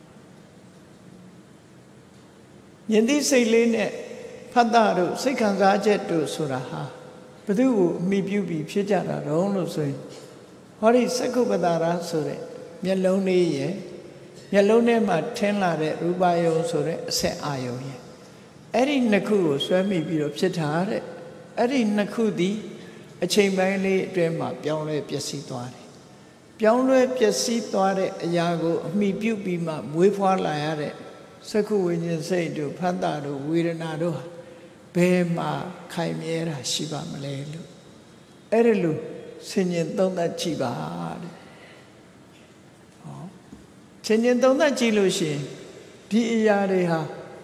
မြင်သိစိတ်လေးနဲ့ဖတ်တာတို့စိတ်ခံစားချက်တို့ဆိုတာဟာဘယ်သူကိုအမိပြုပြီးဖြစ်ကြတာတော့လို့ဆိုရင်ဟောဒီစက္ခုပ္ပတာရဆိုတဲ့မျက်လုံးလေးရဲ့မျက်လုံးထဲမှာထင်းလာတဲ့ရူပယုံဆိုတဲ့အဆက်အာယုံရဲ့အဲ့ဒီနှစ်ခုကိုဆွဲမိပြီးတော့ဖြစ်တာတဲ့အဲ့ဒီနှစ်ခုသည်အချိန်ပိုင်းလေးအတွင်းမှာပြောင်းလဲပျက်စီးသွားတယ်ပြောင်းလဲပျက်စီးသွားတဲ့အရာကိုအမိပြုပြီးမှမွေးဖွားလာရတဲ့စက္ခုဝိညာဉ်စိတ်တို့ဖတ်တာတို့ဝေဒနာတို့ဘယ်မှာခိုင်မြဲတာရှိပါမလဲလို့အဲ့ဒီလိုဆင်ញင်သုံးသပ်ကြည့်ပါတဲ့ဟောဆင်ញင်သုံးသပ်ကြည့်လို့ရှိရင်ဒီအရာတွေဟာ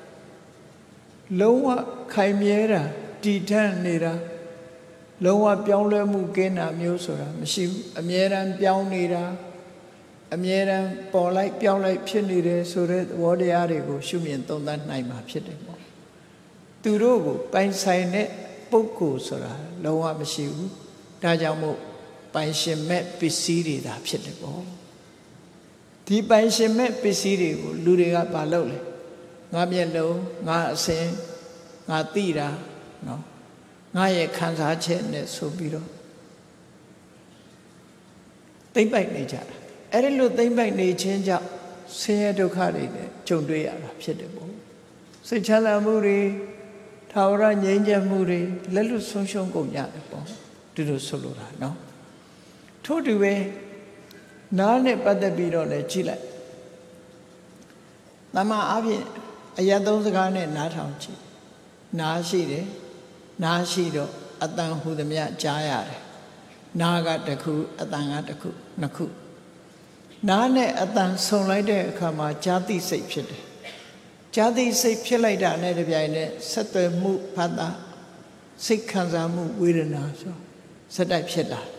လုံးဝခိုင်မြဲတာတည်ထန့်နေတာလုံးဝပြောင်းလဲမှုကင်းတာမျိုးဆိုတာမရှိဘူးအမြဲတမ်းပြောင်းနေတာအမြဲတမ်းပေါ်လိုက်ပြောင်းလိုက်ဖြစ်နေတယ်ဆိုတဲ့သဘောတရားတွေကိုရှုမြင်သုံးသပ်နိုင်မှာဖြစ်တယ်ပေါ့သူတို့ကိုပိုင်ဆိုင်တဲ့ပုဂ္ဂိုလ်ဆိုတာလုံးဝမရှိဘူးဒါကြောင့်မို့ပိုင်ရှင်မဲ့ပစ္စည်းတွေသာဖြစ်တယ်ပေါ့ဒီပိုင်ရှင်မဲ့ပစ္စည်းတွေကိုလူတွေကဘာလုပ်လဲငါမျက်လုံးငါအစင်ငါသိတာနော်ငါရဲ့ခံစားချက်နဲ့ဆိုပြီးတော့သိမ့်ပိုက်နေကြတာအဲ့ဒီလိုသိမ့်ပိုက်နေခြင်းကြောင့်ဆင်းရဲဒုက္ခတွေနဲ့ကြုံတွေ့ရတာဖြစ်တယ်ပေါ့စိတ်ချမ်းသာမှုတွေထာဝရငြိမ်းချမ်းမှုတွေလက်လွတ်ဆုံးရှုံးကုန်ကြတယ်ပေါ့ဒီလိုဆိုလိုတာနော်ထို့တူပဲနားနဲ့ပတ်သက်ပြီးတော့လည်းကြည့်လိုက်တမန်အပြင်အရာသုံးစကားနဲ့နားထောင်ကြည့်နားရှိတယ်နားရှိတော့အတန်ဟူသမျှကြားရတယ်နားကတစ်ခုအတန်ကတစ်ခုနှစ်ခုနားနဲ့အတန်ဆုံလိုက်တဲ့အခါမှာကြာတိစိတ်ဖြစ်တယ်ကြာတိစိတ်ဖြစ်လိုက်တာနဲ့တပြိုင်နက်ဆက်သွယ်မှုဖတ်တာစိတ်ခံစားမှုဝေဒနာဆိုစက်တိုက်ဖြစ်လာ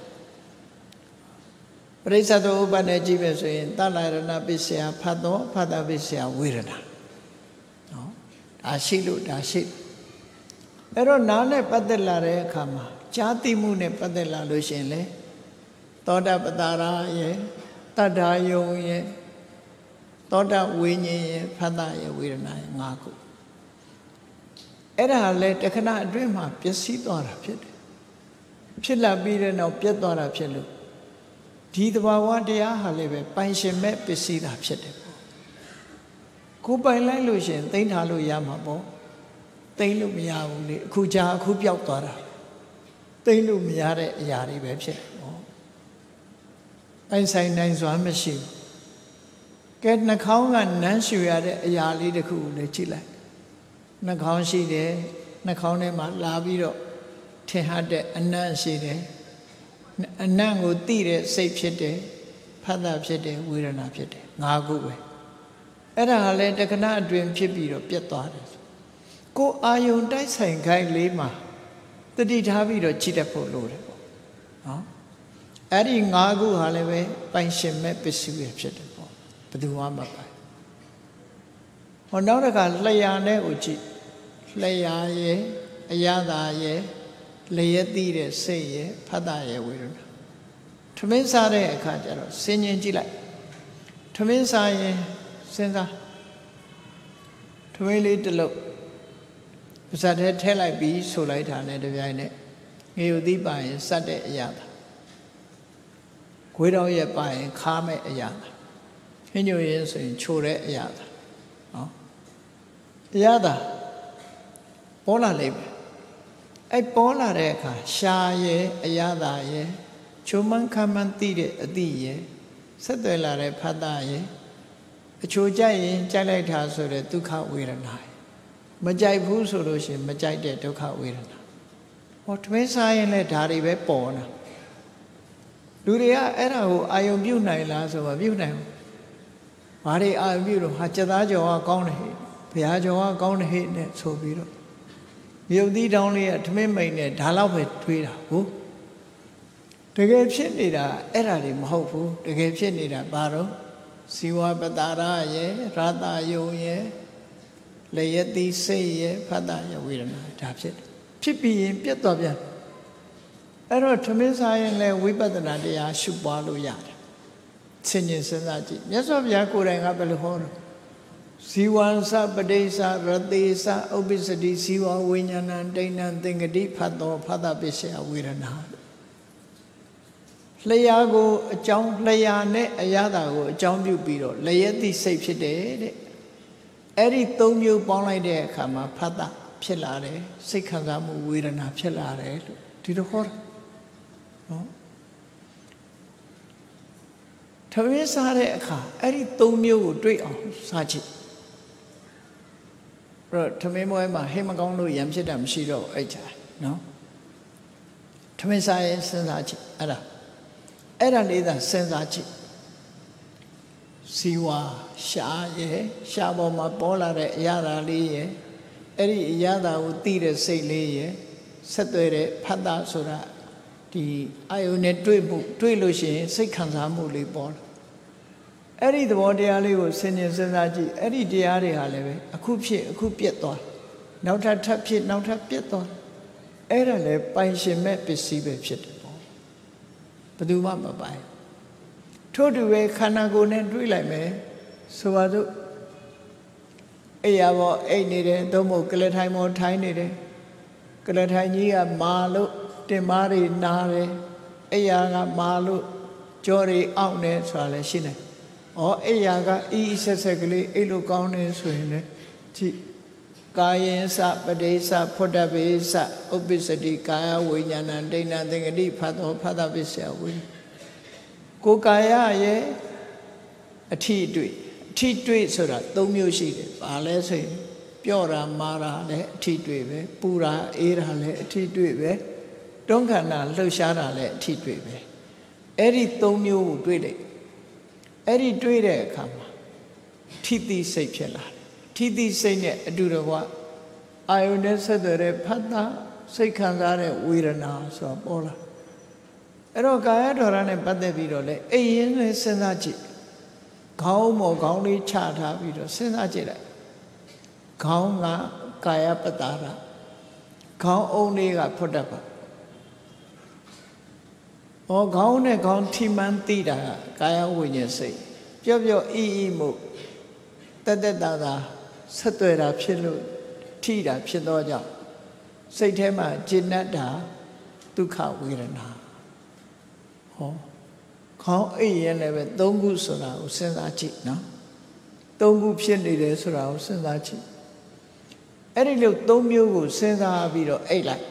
ပရိစ္ဆေသောဥပ္ပန္နဲ့ကြည့်မယ်ဆိုရင်တလာရဏပစ္စယဖတ်တော့ဖတ်တာပစ္စယဝေဒနာနော်ဒါရှိလို့ဒါရှိအဲ့တော့နားနဲ့ပတ်သက်လာတဲ့အခါမှာကြာတိမှုနဲ့ပတ်သက်လာလို့ရှိရင်လေသောတာပတ္တရာရဲ့တတ္ထာယုံရဲ့သောတာဝိညာဉ်ရဲ့ဖတ်တာရဲ့ဝေဒနာရဲ့၅ခုအဲ့ဒါလည်းတခဏအတွင်းမှာပျက်စီးသွားတာဖြစ်တယ်ဖြစ်လာပြီးတဲ့နောက်ပြတ်သွားတာဖြစ်လို့ဒီသဘာဝတရားဟာလည်းပဲပိုင်ရှင်မဲ့ပစ္စည်းတာဖြစ်တယ်ပေါ့ကိုပိုင်လိုက်လို့ရှိရင်သိမ်းထားလို့ရမှာပေါ့သိမ်းလို့မရဘူးလေအခုကြာအခုပျောက်သွားတာသိမ်းလို့မရတဲ့အရာတွေပဲဖြစ်တယ်ပေါ့ပိုင်ဆိုင်နိုင်စွာမရှိဘူးကဲနှာခေါင်းကနမ်းရှူရတဲ့အရာလေးတစ်ခုကိုလည်းကြည့်လိုက်နှာခေါင်းရှိတယ်နှာခေါင်းထဲမှာလာပြီးတော့ထင်ဟပ်တဲ့အနံ့ရှိတယ်အနံ့ကိုသိတဲ့စိတ်ဖြစ်တယ်ဖတ်တာဖြစ်တယ်ဝေဒနာဖြစ်တယ်ငါးခုပဲအဲ့ဒါဟာလည်းတခဏအတွင်းဖြစ်ပြီးတော့ပြတ်သွားတယ်ကိုအာယုန်တိုက်ဆိုင်ခိုင်းလေးမှာတတိထားပြီးတော့ကြည့်တတ်ဖို့လိုတယ်ပေါ့နော်အဲ့ဒီငါးခုဟာလည်းပဲပိုင်ရှင်မဲ့ပစ္စည်းပဲဖြစ်တယ်ပေါ့ဘယ်သူမှမပိုင်ဟောနောက်တစ်ခါလျှာနဲ့ကိုကြည့်လျှာရဲ့အယတာရဲ့လျက်သိတဲ့စိတ်ရဲ့ဖတ်တာရဲ့ဝေဒနာထမင်းစားတဲ့အခါကျတော့စဉ်းကျင်ကြည့်လိုက်ထမင်းစားရင်စဉ်းစားထမင်းလေးတစ်လုံးပါးစပ်ထဲထည့်လိုက်ပြီးဆိုလိုက်တာနဲ့တပြိုင်နက်ငေယူသီးပါရင်စတ်တဲ့အရာတာခွေးတော်ရဲ့ပါရင်ခါမဲ့အရာတာဟင်းညိုရင်ဆိုရင်ချိုတဲ့အရာတာနော်အရာတာပေါ်လာလိမ့်မယ်အဲ့ပေါ်လာတဲ့အခါရှာရဲ့အရာတာရဲ့ချုံမှန်းခံမှန်းသိတဲ့အသည့်ရဲ့ဆက်သွယ်လာတဲ့ဖတ်တာရဲ့အချိုကြိုက်ရင်ကြိုက်လိုက်တာဆိုတဲ့ဒုက္ခဝေဒနာမကြိုက်ဘူးဆိုလို့ရှိရင်မကြိုက်တဲ့ဒုက္ခဝေဒနာဟောတမင်းစားရင်လည်းဒါတွေပဲပေါ်လာလူတွေကအဲ့ဒါကိုအာယုံပြုတ်နိုင်လားဆိုတော့ပြုတ်နိုင်ဘူးဘာတွေအာယုံပြုတ်တော့ဟာစက်သားကြော်ကကောင်းတယ်ဟဲ့ဘုရားကြော်ကကောင်းတယ်ဟဲ့နဲ့ဆိုပြီးတော့မြုပ်သီးတောင်းလေးကထမင်းမိန်နဲ့ဒါတော့ပဲထွေးတာဟုတ်တကယ်ဖြစ်နေတာအဲ့ဒါတွေမဟုတ်ဘူးတကယ်ဖြစ်နေတာဘာတော့ဇီဝပတ္တရာရဲ့ရာတယုံရဲ့လျက်တိစိတ်ရဲ့ဖတ်တာရဲ့ဝေဒနာဒါဖြစ်တယ်ဖြစ်ပြီးရင်ပြတ်သွားပြန်အဲ့တော့ထမင်းစားရင်လည်းဝိပဿနာတရားရှုပွားလို့ရတယ်ဆင်ញင်စဉ်းစားကြည့်မြတ်စွာဘုရားကိုယ်တိုင်ကဘယ်လိုဟောလဲဇီဝံသပတိသရတေသဥပ္ပစ္စတိဇီဝဝိညာဏံဒိဋ္ဌံသင်္ကတိဖတ်တော်ဖတ်တာပစ္စယဝေဒနာလျှာကိုအကြောင်းလျှာနဲ့အရသာကိုအကြောင်းပြုပြီးတော့လျက်တိစိတ်ဖြစ်တယ်တဲ့အဲ့ဒီသုံးမျိုးပေါင်းလိုက်တဲ့အခါမှာဖတ်တာဖြစ်လာတယ်စိတ်ခံစားမှုဝေဒနာဖြစ်လာတယ်လို့ဒီလိုဟောတာနော်ထမင်းစားတဲ့အခါအဲ့ဒီသုံးမျိုးကိုတွေ့အောင်စားကြည့်အဲ့တော့ထမင်းပွဲမှာဟိမကောင်းလို့ရံဖြစ်တာမရှိတော့အဲ့ကြနော်ထမင်းစားရင်စဉ်းစားကြည့်အဲ့ဒါအဲ့ဒါလေးသာစဉ်းစားကြည့်စီဝါရှာရဲ့ရှာပေါ်မှာပေါ်လာတဲ့အရာသာလေးရဲ့အဲ့ဒီအရာသာကိုသိတဲ့စိတ်လေးရဲ့ဆက်သွယ်တဲ့ဖတ်တာဆိုတာဒီအာယုန်နဲ့တွေ့မှုတွေ့လို့ရှိရင်စိတ်ခံစားမှုလေးပေါ်လာအဲ့ဒီသဘောတရားလေးကိုဆင်ញင်စဉ်းစားကြည့်အဲ့ဒီတရားတွေဟာလည်းပဲအခုဖြစ်အခုပြတ်သွားနောက်ထပ်ထပ်ဖြစ်နောက်ထပ်ပြတ်သွားအဲ့ဒါလည်းပိုင်ရှင်မဲ့ပစ္စည်းပဲဖြစ်တယ်ပေါ့ဘယ်သူမှမပိုင်ထို့တူပဲခန္ဓာကိုယ်နဲ့တွေးလိုက်မယ်ဆိုပါစို့အိယာဘောအိတ်နေတယ်သို့မဟုတ်ကလထိုင်မောထိုင်းနေတယ်ကလထိုင်ကြီးကမာလို့တင်မားတွေနားတယ်အိယာကမာလို့ကြောတွေအောင့်နေဆိုတာလည်းရှိနေဩအိယာကအီးအီးဆက်ဆက်ကလေးအိတ်လို့ကောင်းနေဆိုရင်လည်းကြည့်ကာယေသပတိသဖွတ်တပိသဥပ္ပစ္စတိကာယဝိညာဏဒိဋ္ဌသင်္ကတိဖတ်သောဖတ်တပိစယဝိကိုယ်ကာယရဲ့အထီးတွေ့အထီးတွေ့ဆိုတာသုံးမျိုးရှိတယ်ဘာလဲဆိုရင်ပြော့တာမာတာလည်းအထီးတွေ့ပဲပူတာအေးတာလည်းအထီးတွေ့ပဲတွန်းခန္ဓာလှုပ်ရှားတာလည်းအထီးတွေ့ပဲအဲ့ဒီသုံးမျိုးကိုတွေ့လိုက်အဲ့ဒီတွေ့တဲ့အခါမှာထိတိစိတ်ဖြစ်လာတယ်ထိတိစိတ်နဲ့အတူတကွအာယုန်နဲ့ဆက်သွယ်တဲ့ဖတ်တာစိတ်ခံစားတဲ့ဝေဒနာဆိုတာပေါ်လာအဲ့တော့ကာယဒေါရနဲ့ပတ်သက်ပြီးတော့လေအိမ်ရင်းနဲ့စဉ်းစားကြည့်ခေါင်းမော်ခေါင်းလေးချထားပြီးတော့စဉ်းစားကြည့်လိုက်ခေါင်းကကာယပတ္တာရခေါင်းအုံလေးကဖွတ်တတ်ပါဩခေါင်းနဲ့ခေါင်းထိမှန်းသိတာကာယဝိညာဉ်စိတ်ပြော့ပြော့အီအီမှုတက်တက်တာတာဆက်သွယ်တာဖြစ်လို့ထိတာဖြစ်တော့ကြောင့်စိတ်ထဲမှာကျဉ်တ်တာဒုက္ခဝေဒနာဟောခေါင်းအိပ်ရင်လည်းပဲသုံးခုဆိုတာကိုစဉ်းစားကြည့်နော်သုံးခုဖြစ်နေတယ်ဆိုတာကိုစဉ်းစားကြည့်အဲ့ဒီလိုသုံးမျိုးကိုစဉ်းစားပြီးတော့အိပ်လိုက်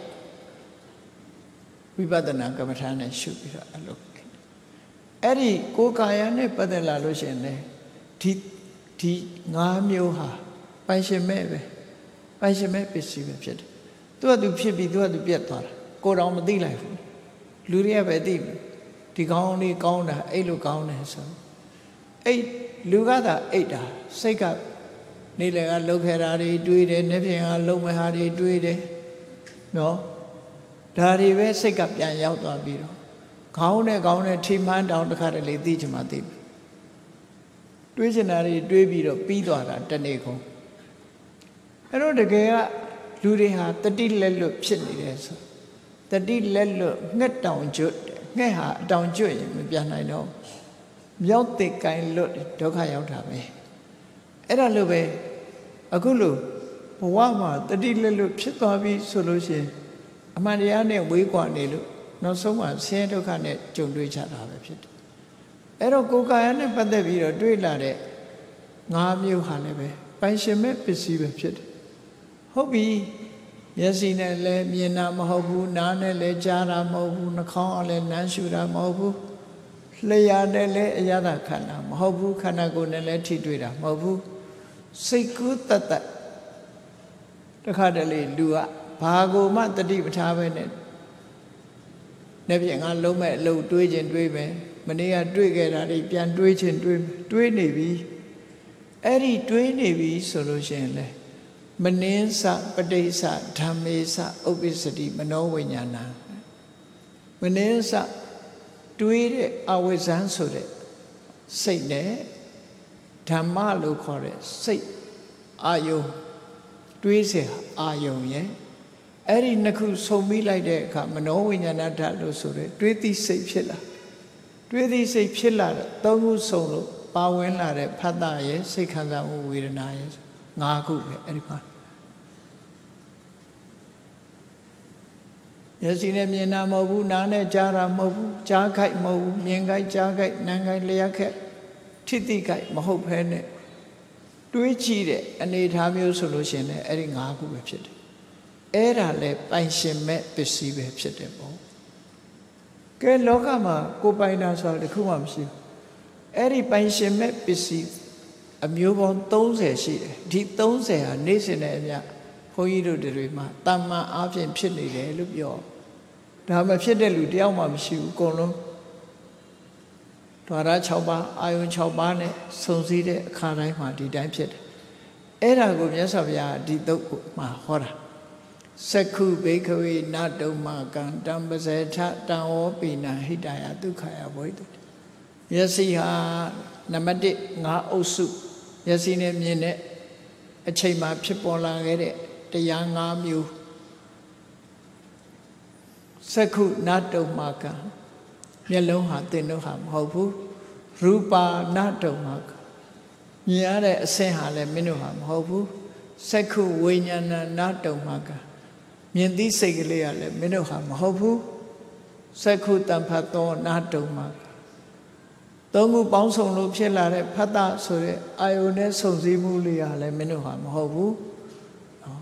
ဝိပဿနာကမ္မထာနဲ့ရှုပြီးတော့အလုပ်အဲ့ဒီကိုယ်ကာယနဲ့ပတ်သက်လာလို့ရှိရင်လေဒီဒီငါးမျိုးဟာပိုင်ရှင်မဲ့ပဲပိုင်ရှင်မဲ့ပစ္စည်းပဲဖြစ်တယ်သူကသူဖြစ်ပြီးသူကသူပြတ်သွားတာကိုယ်တော်မသိလိုက်ဘူးလူတွေကပဲသိတယ်ဒီကောင်းလေးကောင်းတာအဲ့လိုကောင်းတယ်ဆိုအဲ့လူကသာအိတ်တာစိတ်ကနေလေကလှုပ်ခဲတာတွေတွေးတယ်နေ့ပြင်ကလှုပ်မဲ့ဟာတွေတွေးတယ်နော်ဒါတွေပဲစိတ်ကပြန်ရောက်သွားပြီးတော့ခေါင်းနဲ့ခေါင်းနဲ့ထိမှန်းတောင်တစ်ခါတလေသိချင်မှသိပြီတွေးချင်တာတွေတွေးပြီးတော့ပြီးသွားတာတနေ့ကုန်အဲ့တော့တကယ်ကလူတွေဟာတတိလက်လွတ်ဖြစ်နေတယ်ဆိုတတိလက်လွတ်ငှက်တောင်ကျွတ်ငှက်ဟာအတောင်ကျွတ်ရင်မပြန်နိုင်တော့မြောက်တိတ်ကိုင်းလွတ်ဒုက္ခရောက်တာပဲအဲ့ဒါလိုပဲအခုလိုဘဝမှာတတိလက်လွတ်ဖြစ်သွားပြီဆိုလို့ရှိရင်အမှန်တရားနဲ့ဝေးကွာနေလို့နောက်ဆုံးမှာဆင်းရဲဒုက္ခနဲ့ကြုံတွေ့ကြတာပဲဖြစ်တယ်အဲ့တော့ကိုယ်ကာယနဲ့ပတ်သက်ပြီးတော့တွေ့လာတဲ့ငါးမျိုးဟာလည်းပဲပိုင်ရှင်မဲ့ပစ္စည်းပဲဖြစ်တယ်ဟုတ်ပြီမျက်စိနဲ့လည်းမြင်တာမဟုတ်ဘူးနားနဲ့လည်းကြားတာမဟုတ်ဘူးနှာခေါင်းကလည်းနမ်းရှူတာမဟုတ်ဘူးလျှာနဲ့လည်းအရသာခန္ဓာမဟုတ်ဘူးခန္ဓာကိုယ်နဲ့လည်းထိတွေ့တာမဟုတ်ဘူးစိတ်ကူးတတ်တတ်တခါတလေလူကဘာကိုမှတတိပဋ္ဌာပဲနဲ့နေ့ပြင်ကလုံးမဲ့အလုပ်တွေးခြင်းတွေးမယ်မနေ့ကတွေးခဲ့တာတွေပြန်တွေးခြင်းတွေးတွေးနေပြီအဲ့ဒီတွေးနေပြီဆိုလို့ရှိရင်လေမနင်းစပဋိစ္စဓမ္မေစဥပ္ပစ္စတိမနောဝိညာဏမနင်းစတွေးတဲ့အဝိဇ္ဇံဆိုတဲ့စိတ်နဲ့ဓမ္မလို့ခေါ်တဲ့စိတ်အာယုံတွေးစေအာယုံရဲ့အဲ့ဒီနှစ်ခုဆုံပြီးလိုက်တဲ့အခါမနောဝိညာဏဓာတ်လို့ဆိုတဲ့တွေးသိစိတ်ဖြစ်လာတွေးသိစိတ်ဖြစ်လာတဲ့သုံးခုဆုံလို့ပါဝင်လာတဲ့ဖတ်တာရဲ့စိတ်ခံစားမှုဝေဒနာရဲ့ငါးခုပဲအဲ့ဒီမှာမျက်စိနဲ့မြင်တာမဟုတ်ဘူးနားနဲ့ကြားတာမဟုတ်ဘူးကြားခိုက်မဟုတ်ဘူးမြင်ခိုက်ကြားခိုက်နားခိုက်လျှက်ခက်ထိတိခိုက်မဟုတ်ဘဲနဲ့တွေးကြည့်တဲ့အနေအထားမျိုးဆိုလို့ရှိရင်လည်းအဲ့ဒီငါးခုပဲဖြစ်တယ်အဲ့ဒါလည်းပိုင်ရှင်မဲ့ပစ္စည်းပဲဖြစ်တယ်ပေါ့ကဲလောကမှာကိုပိုင်တာဆိုတာတခုမှမရှိဘူးအဲ့ဒီပိုင်ရှင်မဲ့ပစ္စည်းအမျိုးပေါင်းသုံးဆယ်ရှိတယ်ဒီသုံးဆယ်ဟာနေ့စဉ်နဲ့အမျှဘုန်းကြီးတို့တွေမှာတာမန်အားဖြင့်ဖြစ်နေတယ်လို့ပြောဒါမှဖြစ်တဲ့လူတယောက်မှမရှိဘူးအကုန်လုံးဓာရ၆ပါးအာယုံ၆ပါးနဲ့စုံစည်းတဲ့အခါတိုင်းမှာဒီတိုင်းဖြစ်တယ်အဲ့ဒါကိုမြတ်စွာဘုရားဒီသုတ်ကိုမှာဟောတာစက္ခုဘေခဝေနတုံမကံတံပဇေထတံဝောပိနဟိတယဒုက္ခယဘဝိတမျက်စိဟာနံပါတ်၁ငါးအုပ်စုမျက်စိနဲ့မြင်တဲ့အချိန်မှာဖြစ်ပေါ်လာခဲ့တဲ့တရား၅မျိုးစက္ခုနတုံမကံမျက်လုံးဟာသင်တို့ဟာမဟုတ်ဘူးရူပါနတုံမကံမြင်ရတဲ့အဆင့်ဟာလည်းမင်းတို့ဟာမဟုတ်ဘူးစက္ခုဝိညာဏနတုံမကံမြင်သိစိတ်ကလေးကလည်းမင်းတို့ဟာမဟုတ်ဘူးစက္ခုတံဖတ်သောနတုံမကံသုံးခုပေါင်းစုံလို့ဖြစ်လာတဲ့ဖတ်တာဆိုတဲ့အာယုန်နဲ့စုံစည်းမှုလေးကလည်းမင်းတို့ဟာမဟုတ်ဘူး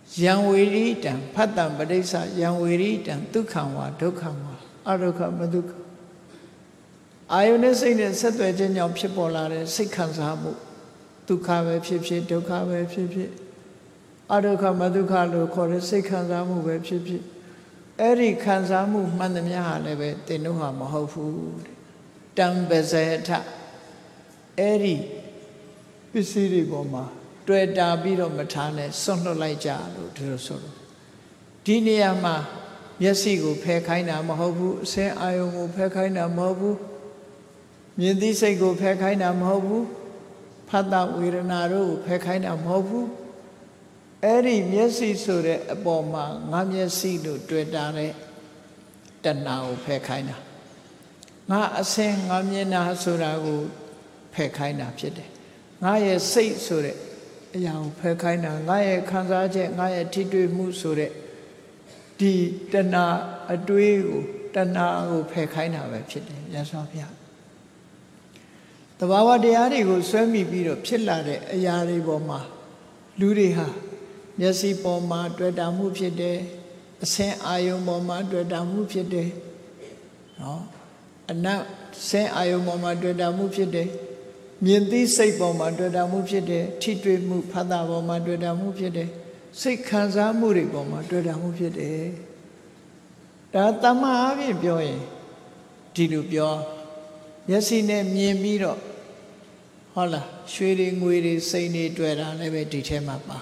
ယံဝေရိတံဖတ်တံပဋိစ္စယံဝေရိတံဒုက္ခံဝါဒုက္ခံဝါအဒုက္ခမဒုက္ခအာယုန်နဲ့စိတ်နဲ့ဆက်သွယ်ခြင်းကြောင့်ဖြစ်ပေါ်လာတဲ့စိတ်ခံစားမှုဒုက္ခပဲဖြစ်ဖြစ်ဒုက္ခပဲဖြစ်ဖြစ်အဒုက္ခမဒုက္ခလို့ခေါ်တဲ့စိတ်ခံစားမှုပဲဖြစ်ဖြစ်အဲ့ဒီခံစားမှုမှန်သမျှဟာလည်းပဲသင်တို့ဟာမဟုတ်ဘူးတံပဇေထအဲ့ဒီပစ္စည်းတွေပေါ်မှာတွေ့တာပြီးတော့မထားနဲ့စွန့်လွတ်လိုက်ကြလို့ဒီလိုဆိုလို့ဒီနေရာမှာမျက်စိကိုဖယ်ခိုင်းတာမဟုတ်ဘူးအစင်းအာယုံကိုဖယ်ခိုင်းတာမဟုတ်ဘူးမြင်သိစိတ်ကိုဖယ်ခိုင်းတာမဟုတ်ဘူးဖတ်တာဝေဒနာတို့ကိုဖယ်ခိုင်းတာမဟုတ်ဘူးအဲ့ဒီမျက်စိဆိုတဲ့အပေါ်မှာငါမျက်စိလို့တွေ့တာတဲ့တဏှာကိုဖယ်ခိုင်းတာငါအစင်းငါမြင်တာဆိုတာကိုဖယ်ခိုင်းတာဖြစ်တယ်ငါရဲ့စိတ်ဆိုတဲ့အရာကိုဖယ်ခိုင်းတာငါရဲ့ခံစားချက်ငါရဲ့ထိတွေ့မှုဆိုတဲ့ဒီတဏှာအတွေးကိုတဏှာကိုဖယ်ခိုင်းတာပဲဖြစ်တယ်မြတ်စွာဘုရားတဘာဝတရားတွေကိုဆွဲမိပြီးတော့ဖြစ်လာတဲ့အရာတွေပေါ်မှာလူတွေဟာမျက်စိပေါ်မှာတွေ့တာမှုဖြစ်တယ်အဆင်းအာယုံပေါ်မှာတွေ့တာမှုဖြစ်တယ်နော်အနတ်ဆင်းအာယုံပေါ်မှာတွေ့တာမှုဖြစ်တယ်မြင်သိစိတ်ပေါ်မှာတွေ့တာမှုဖြစ်တယ်ထိတွေ့မှုဖတ်တာပေါ်မှာတွေ့တာမှုဖြစ်တယ်စိတ်ခံစားမှုတွေပေါ်မှာတွေ့တာမှုဖြစ်တယ်ဒါတမန်အပြင်ပြောရင်ဒီလိုပြောမျက်စိနဲ့မြင်ပြီးတော့ဟုတ်လားရွှေတွေငွေတွေစိတ်တွေတွေ့တာလည်းပဲဒီထဲမှာပါ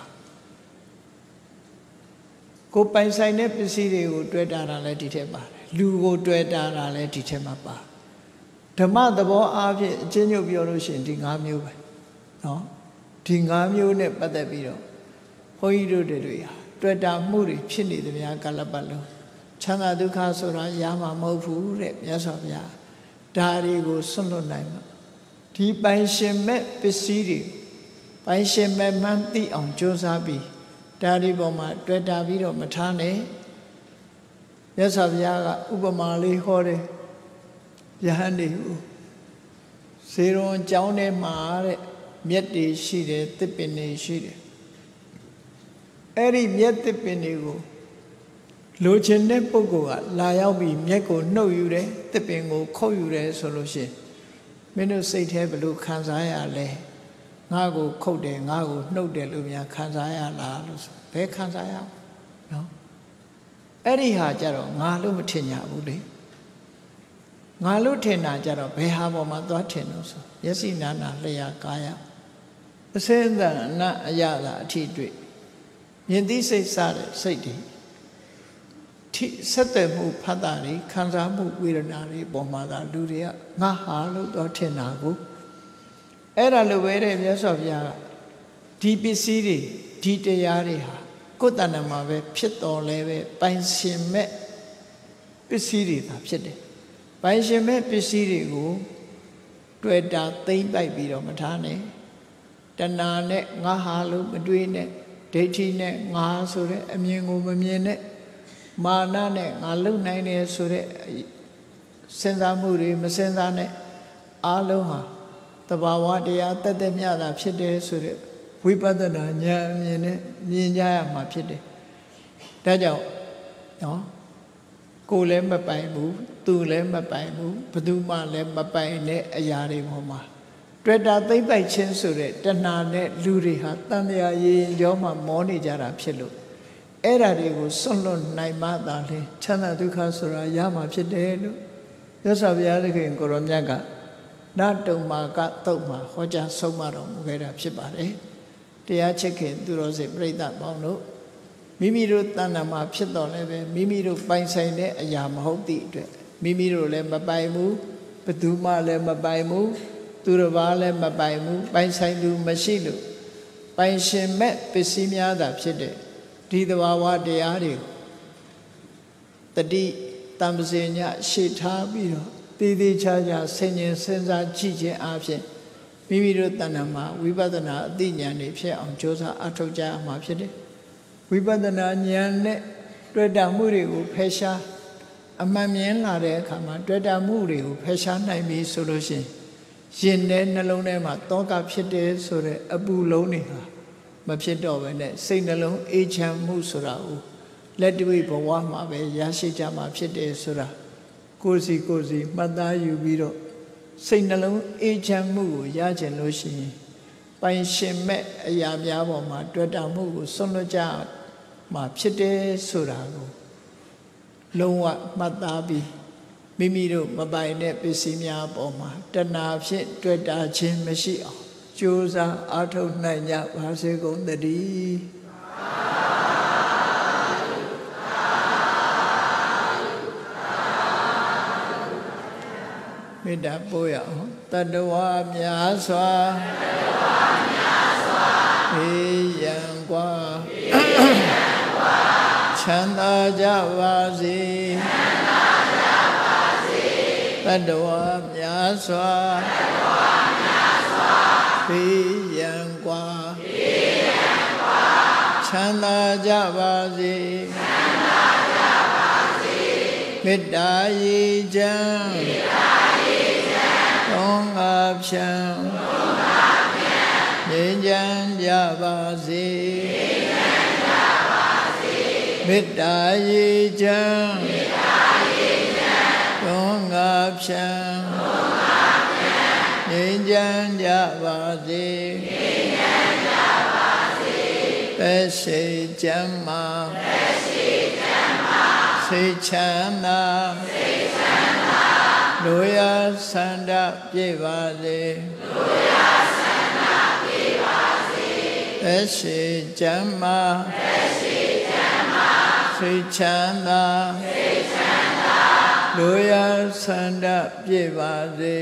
ကိုပိုင်ဆိုင်တဲ့ပစ္စည်းတွေကိုတွေ့တာလည်းဒီထဲပါတယ်လူကိုတွေ့တာလည်းဒီထဲမှာပါဓမ္မသဘောအားဖြင့်အချင်းချုပ်ပြောလို့ရှိရင်ဒီ၅မျိုးပဲနော်ဒီ၅မျိုးနဲ့ပတ်သက်ပြီးတော့ဘုန်းကြီးတို့တွေဟာတွေ့တာမှုတွေဖြစ်နေသမျှကာလပတ်လုံးချမ်းသာဒုက္ခဆိုတာရမှာမဟုတ်ဘူးတဲ့မြတ်စွာဘုရားဒါတွေကိုဆွတ်လွတ်နိုင်မှာဒီပိုင်ရှင်မဲ့ပစ္စည်းတွေပိုင်ရှင်မဲ့မှန်းသိအောင်ကြိုးစားပြီးဒါဒီပေါ်မှာတွေ့တာပြီးတော့မထားနဲ့မြတ်စွာဘုရားကဥပမာလေးဟောတယ်ယဟန်တွေဇေရွန်ကျောင်းထဲမှာတဲ့မြက်တွေရှိတယ်သစ်ပင်တွေရှိတယ်အဲ့ဒီမြက်သစ်ပင်တွေကိုလိုချင်တဲ့ပုဂ္ဂိုလ်ကလာရောက်ပြီးမြက်ကိုနှုတ်ယူတယ်သစ်ပင်ကိုခုတ်ယူတယ်ဆိုလို့ရှိရင်မင်းတို့စိတ်ထဲဘယ်လိုခံစားရလဲငါ့ကိုခုတ်တယ်ငါ့ကိုနှုတ်တယ်လို့များခံစားရလားလို့ဆိုဘယ်ခံစားရအောင်နော်အဲ့ဒီဟာကြတော့ငါလို့မထင်ကြဘူးလေငါလို့ထင်တာကြတော့ဘယ်ဟာပေါ်မှာသွားထင်လို့ဆိုမျက်စိနာနာလျှာကာယအစင်းသံအနတ်အရသာအထိတွေ့မြင်သိစိတ်စတဲ့စိတ်တွေထိဆက်သွယ်မှုဖတ်တာတွေခံစားမှုဝေဒနာတွေပေါ်မှာသာလူတွေကငါဟာလို့တော့ထင်တာကိုအဲ့ဒါလိုပဲတဲ့မြတ်စွာဘုရားကဒီပစ္စည်းတွေဒီတရားတွေဟာကိုယ်တဏ္ဍာမှာပဲဖြစ်တော်လဲပဲပိုင်ရှင်မဲ့ပစ္စည်းတွေသာဖြစ်တယ်ပိုင်ရှင်မဲ့ပစ္စည်းတွေကိုတွေ့တာသိမ့်ပိုက်ပြီးတော့မထားနဲ့တဏှာနဲ့ငါဟာလို့မတွေးနဲ့ဒိဋ္ဌိနဲ့ငါဆိုတဲ့အမြင်ကိုမမြင်နဲ့မာနနဲ့ငါလုံနိုင်တယ်ဆိုတဲ့စဉ်းစားမှုတွေမစဉ်းစားနဲ့အားလုံးဟာတဘာဝတရားတသက်မြတာဖြစ်တယ်ဆိုတဲ့ဝိပဿနာဉာဏ်အမြင်နဲ့မြင်ကြရမှာဖြစ်တယ်ဒါကြောင့်နော်ကိုယ်လည်းမပိုင်ဘူးသူလည်းမပိုင်ဘူးဘယ်သူမှလည်းမပိုင်တဲ့အရာတွေပေါ်မှာတွေ့တာသိမ့်ပိုက်ခြင်းဆိုတဲ့တဏှာနဲ့လူတွေဟာတန်မြာရည်ရောမှမောနေကြတာဖြစ်လို့အဲ့ဓာတွေကိုစွန့်လွတ်နိုင်မှသာလေချမ်းသာဒုက္ခဆိုတာရမှာဖြစ်တယ်လို့မြတ်စွာဘုရားသခင်ကိုရောမြတ်ကနတုံမာကတုတ်မှာဟောကြားဆုံးမတော်မူခဲ့တာဖြစ်ပါတယ်တရားချစ်ခင်သူတော်စင်ပြိဿပေါင်းတို့မိမိတို့တဏ္ဍာမှာဖြစ်တော်လည်းပဲမိမိတို့ပိုင်ဆိုင်တဲ့အရာမဟုတ်သည့်အတွက်မိမိတို့လည်းမပိုင်ဘူးဘသူမှလည်းမပိုင်ဘူးသူတစ်ပါးလည်းမပိုင်ဘူးပိုင်ဆိုင်သူမရှိလို့ပိုင်ရှင်မဲ့ပစ္စည်းများသာဖြစ်တဲ့ဒီသဘာဝတရားတွေတတိတံပစေညရှေ့ထားပြီးတော့တည်တည်ချာချာဆင်ញင်စဉ်းစားကြည့်ခြင်းအပြင်မိမိတို့တဏ္ဍာမှာဝိပဿနာအသိဉာဏ်တွေဖြစ်အောင်ကြိုးစားအထောက်ကြရမှာဖြစ်တယ်ဝိပဿနာဉာဏ်နဲ့တွေ့တာမှုတွေကိုဖယ်ရှားအမှန်မြင်လာတဲ့အခါမှာတွေ့တာမှုတွေကိုဖယ်ရှားနိုင်ပြီဆိုလို့ရှိရင်ရင်ထဲနှလုံးထဲမှာတောကဖြစ်တယ်ဆိုတဲ့အပူလုံးတွေဟာမဖြစ်တော့ဘဲနဲ့စိတ်နှလုံးအေးချမ်းမှုဆိုတာကိုလက်တွေ့ဘဝမှာပဲရရှိကြမှာဖြစ်တယ်ဆိုတာကိုယ်စီကိုယ်စီမှတ်သားယူပြီးတော့စိတ်နှလုံးအေးချမ်းမှုကိုရကျင်လို့ရှိရင်ပိုင်ရှင်မဲ့အရာများပေါ်မှာတွေ့တာမှုကိုဆွလွတ်ကြမှာဖြစ်တယ်ဆိုတာကိုလုံးဝမှတ်သားပြီးမိမိတို့မပိုင်တဲ့ပစ္စည်းများပေါ်မှာတဏှာဖြင့်တွေ့တာခြင်းမရှိအောင်ကြိုးစားအားထုတ်နိုင်ကြပါစေကုန်သတည်းမေတ္တာပို့ရအောင်တတ္တဝါများစွာဘေးရန်กว่าချမ်းသာကြပါစေတတ္တဝါများစွာဘေးရန်กว่าချမ်းသာကြပါစေမေတ္တာရေချမ်းသုံးငါဖြံငြိမ်းချမ်းကြပါစေမေတ္တာရေချမ်းသုံးငါဖြံငြိမ်းချမ်းကြပါစေသက်ရှိချမ်းမာစိတ်ချမ်းသာလူရဆန္ဒပြေပါစေသက်ရှိချမ်းမာစိတ်ချမ်းသာလူရဆန္ဒပြေပါစေ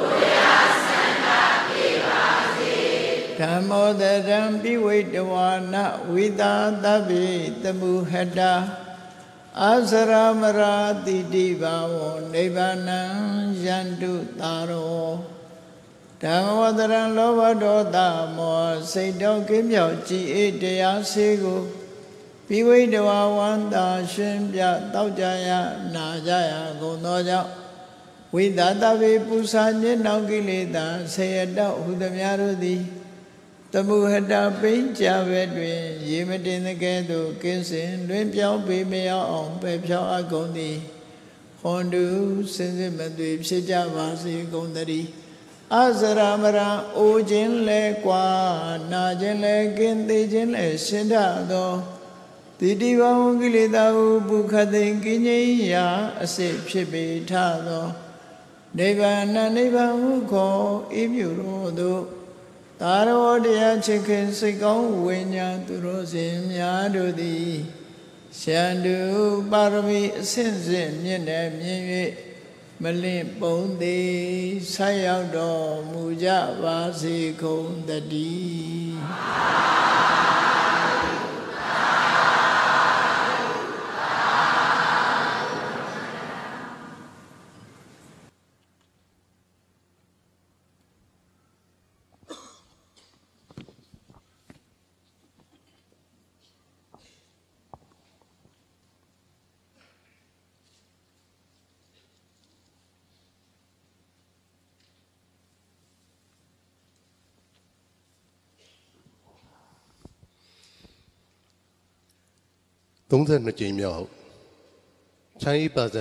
ဓမ္မောတရံပိဝိတဝါနဝိသာသဗ္ဗေတမုဟတာအာစရမရာတိတိဘာဝနိဗ္ဗာနံယန္တုတာရောဓမ္မောတရံလောဘဒေါသမောစိတ်တော်ကင်းမြောက်ကြည်အေးတရားစေကိုပိဝိတဝါဝန္တာရှင်ပြတောက်ကြရနာကြရကုန်သောကြောင့်ဝိသတဗေပူဇာညင်းနောက်ကိလေသာဆေယတောဟုသမျှတို့သည်တမုဟတာပိဉ္ကြဘဲတွင်ရေမတင်တဲ့ကဲ့သို့ကင်းစင်လွင်ပြောင်းပေမရောက်အောင်ပဲဖြောင်းအကုန်သည်ဟွန်တုစင်စစ်မသွေဖြစ်ကြပါစေကုန်သတည်းအစရမရာအိုခြင်းလဲကွာနာခြင်းလဲကင်းသေးခြင်းလဲရှင်းထသောတိတိဝံကိလေသာဟုပုခသိင်ကိဉ္စိယာအစစ်ဖြစ်ပေထသောနိဗ္ဗာန်နိဗ္ဗာန်ဟုခေါ်ဤမြို့တော်သို့သာရောတရားချစ်ခင်စိတ်ကောင်းဝိညာဉ်သူတို့စဉ်များတို့သည်ရှန္တုပါရမီအစဉ်စဉ်မြင့်တဲ့မြင့်၍မလင့်ပုံသေးဆက်ရောက်တော်မူကြပါစေကုန်သတည်းသုံးဆယ်နှစ်ကြိမ်မြောက်ချမ်းဤပါဇ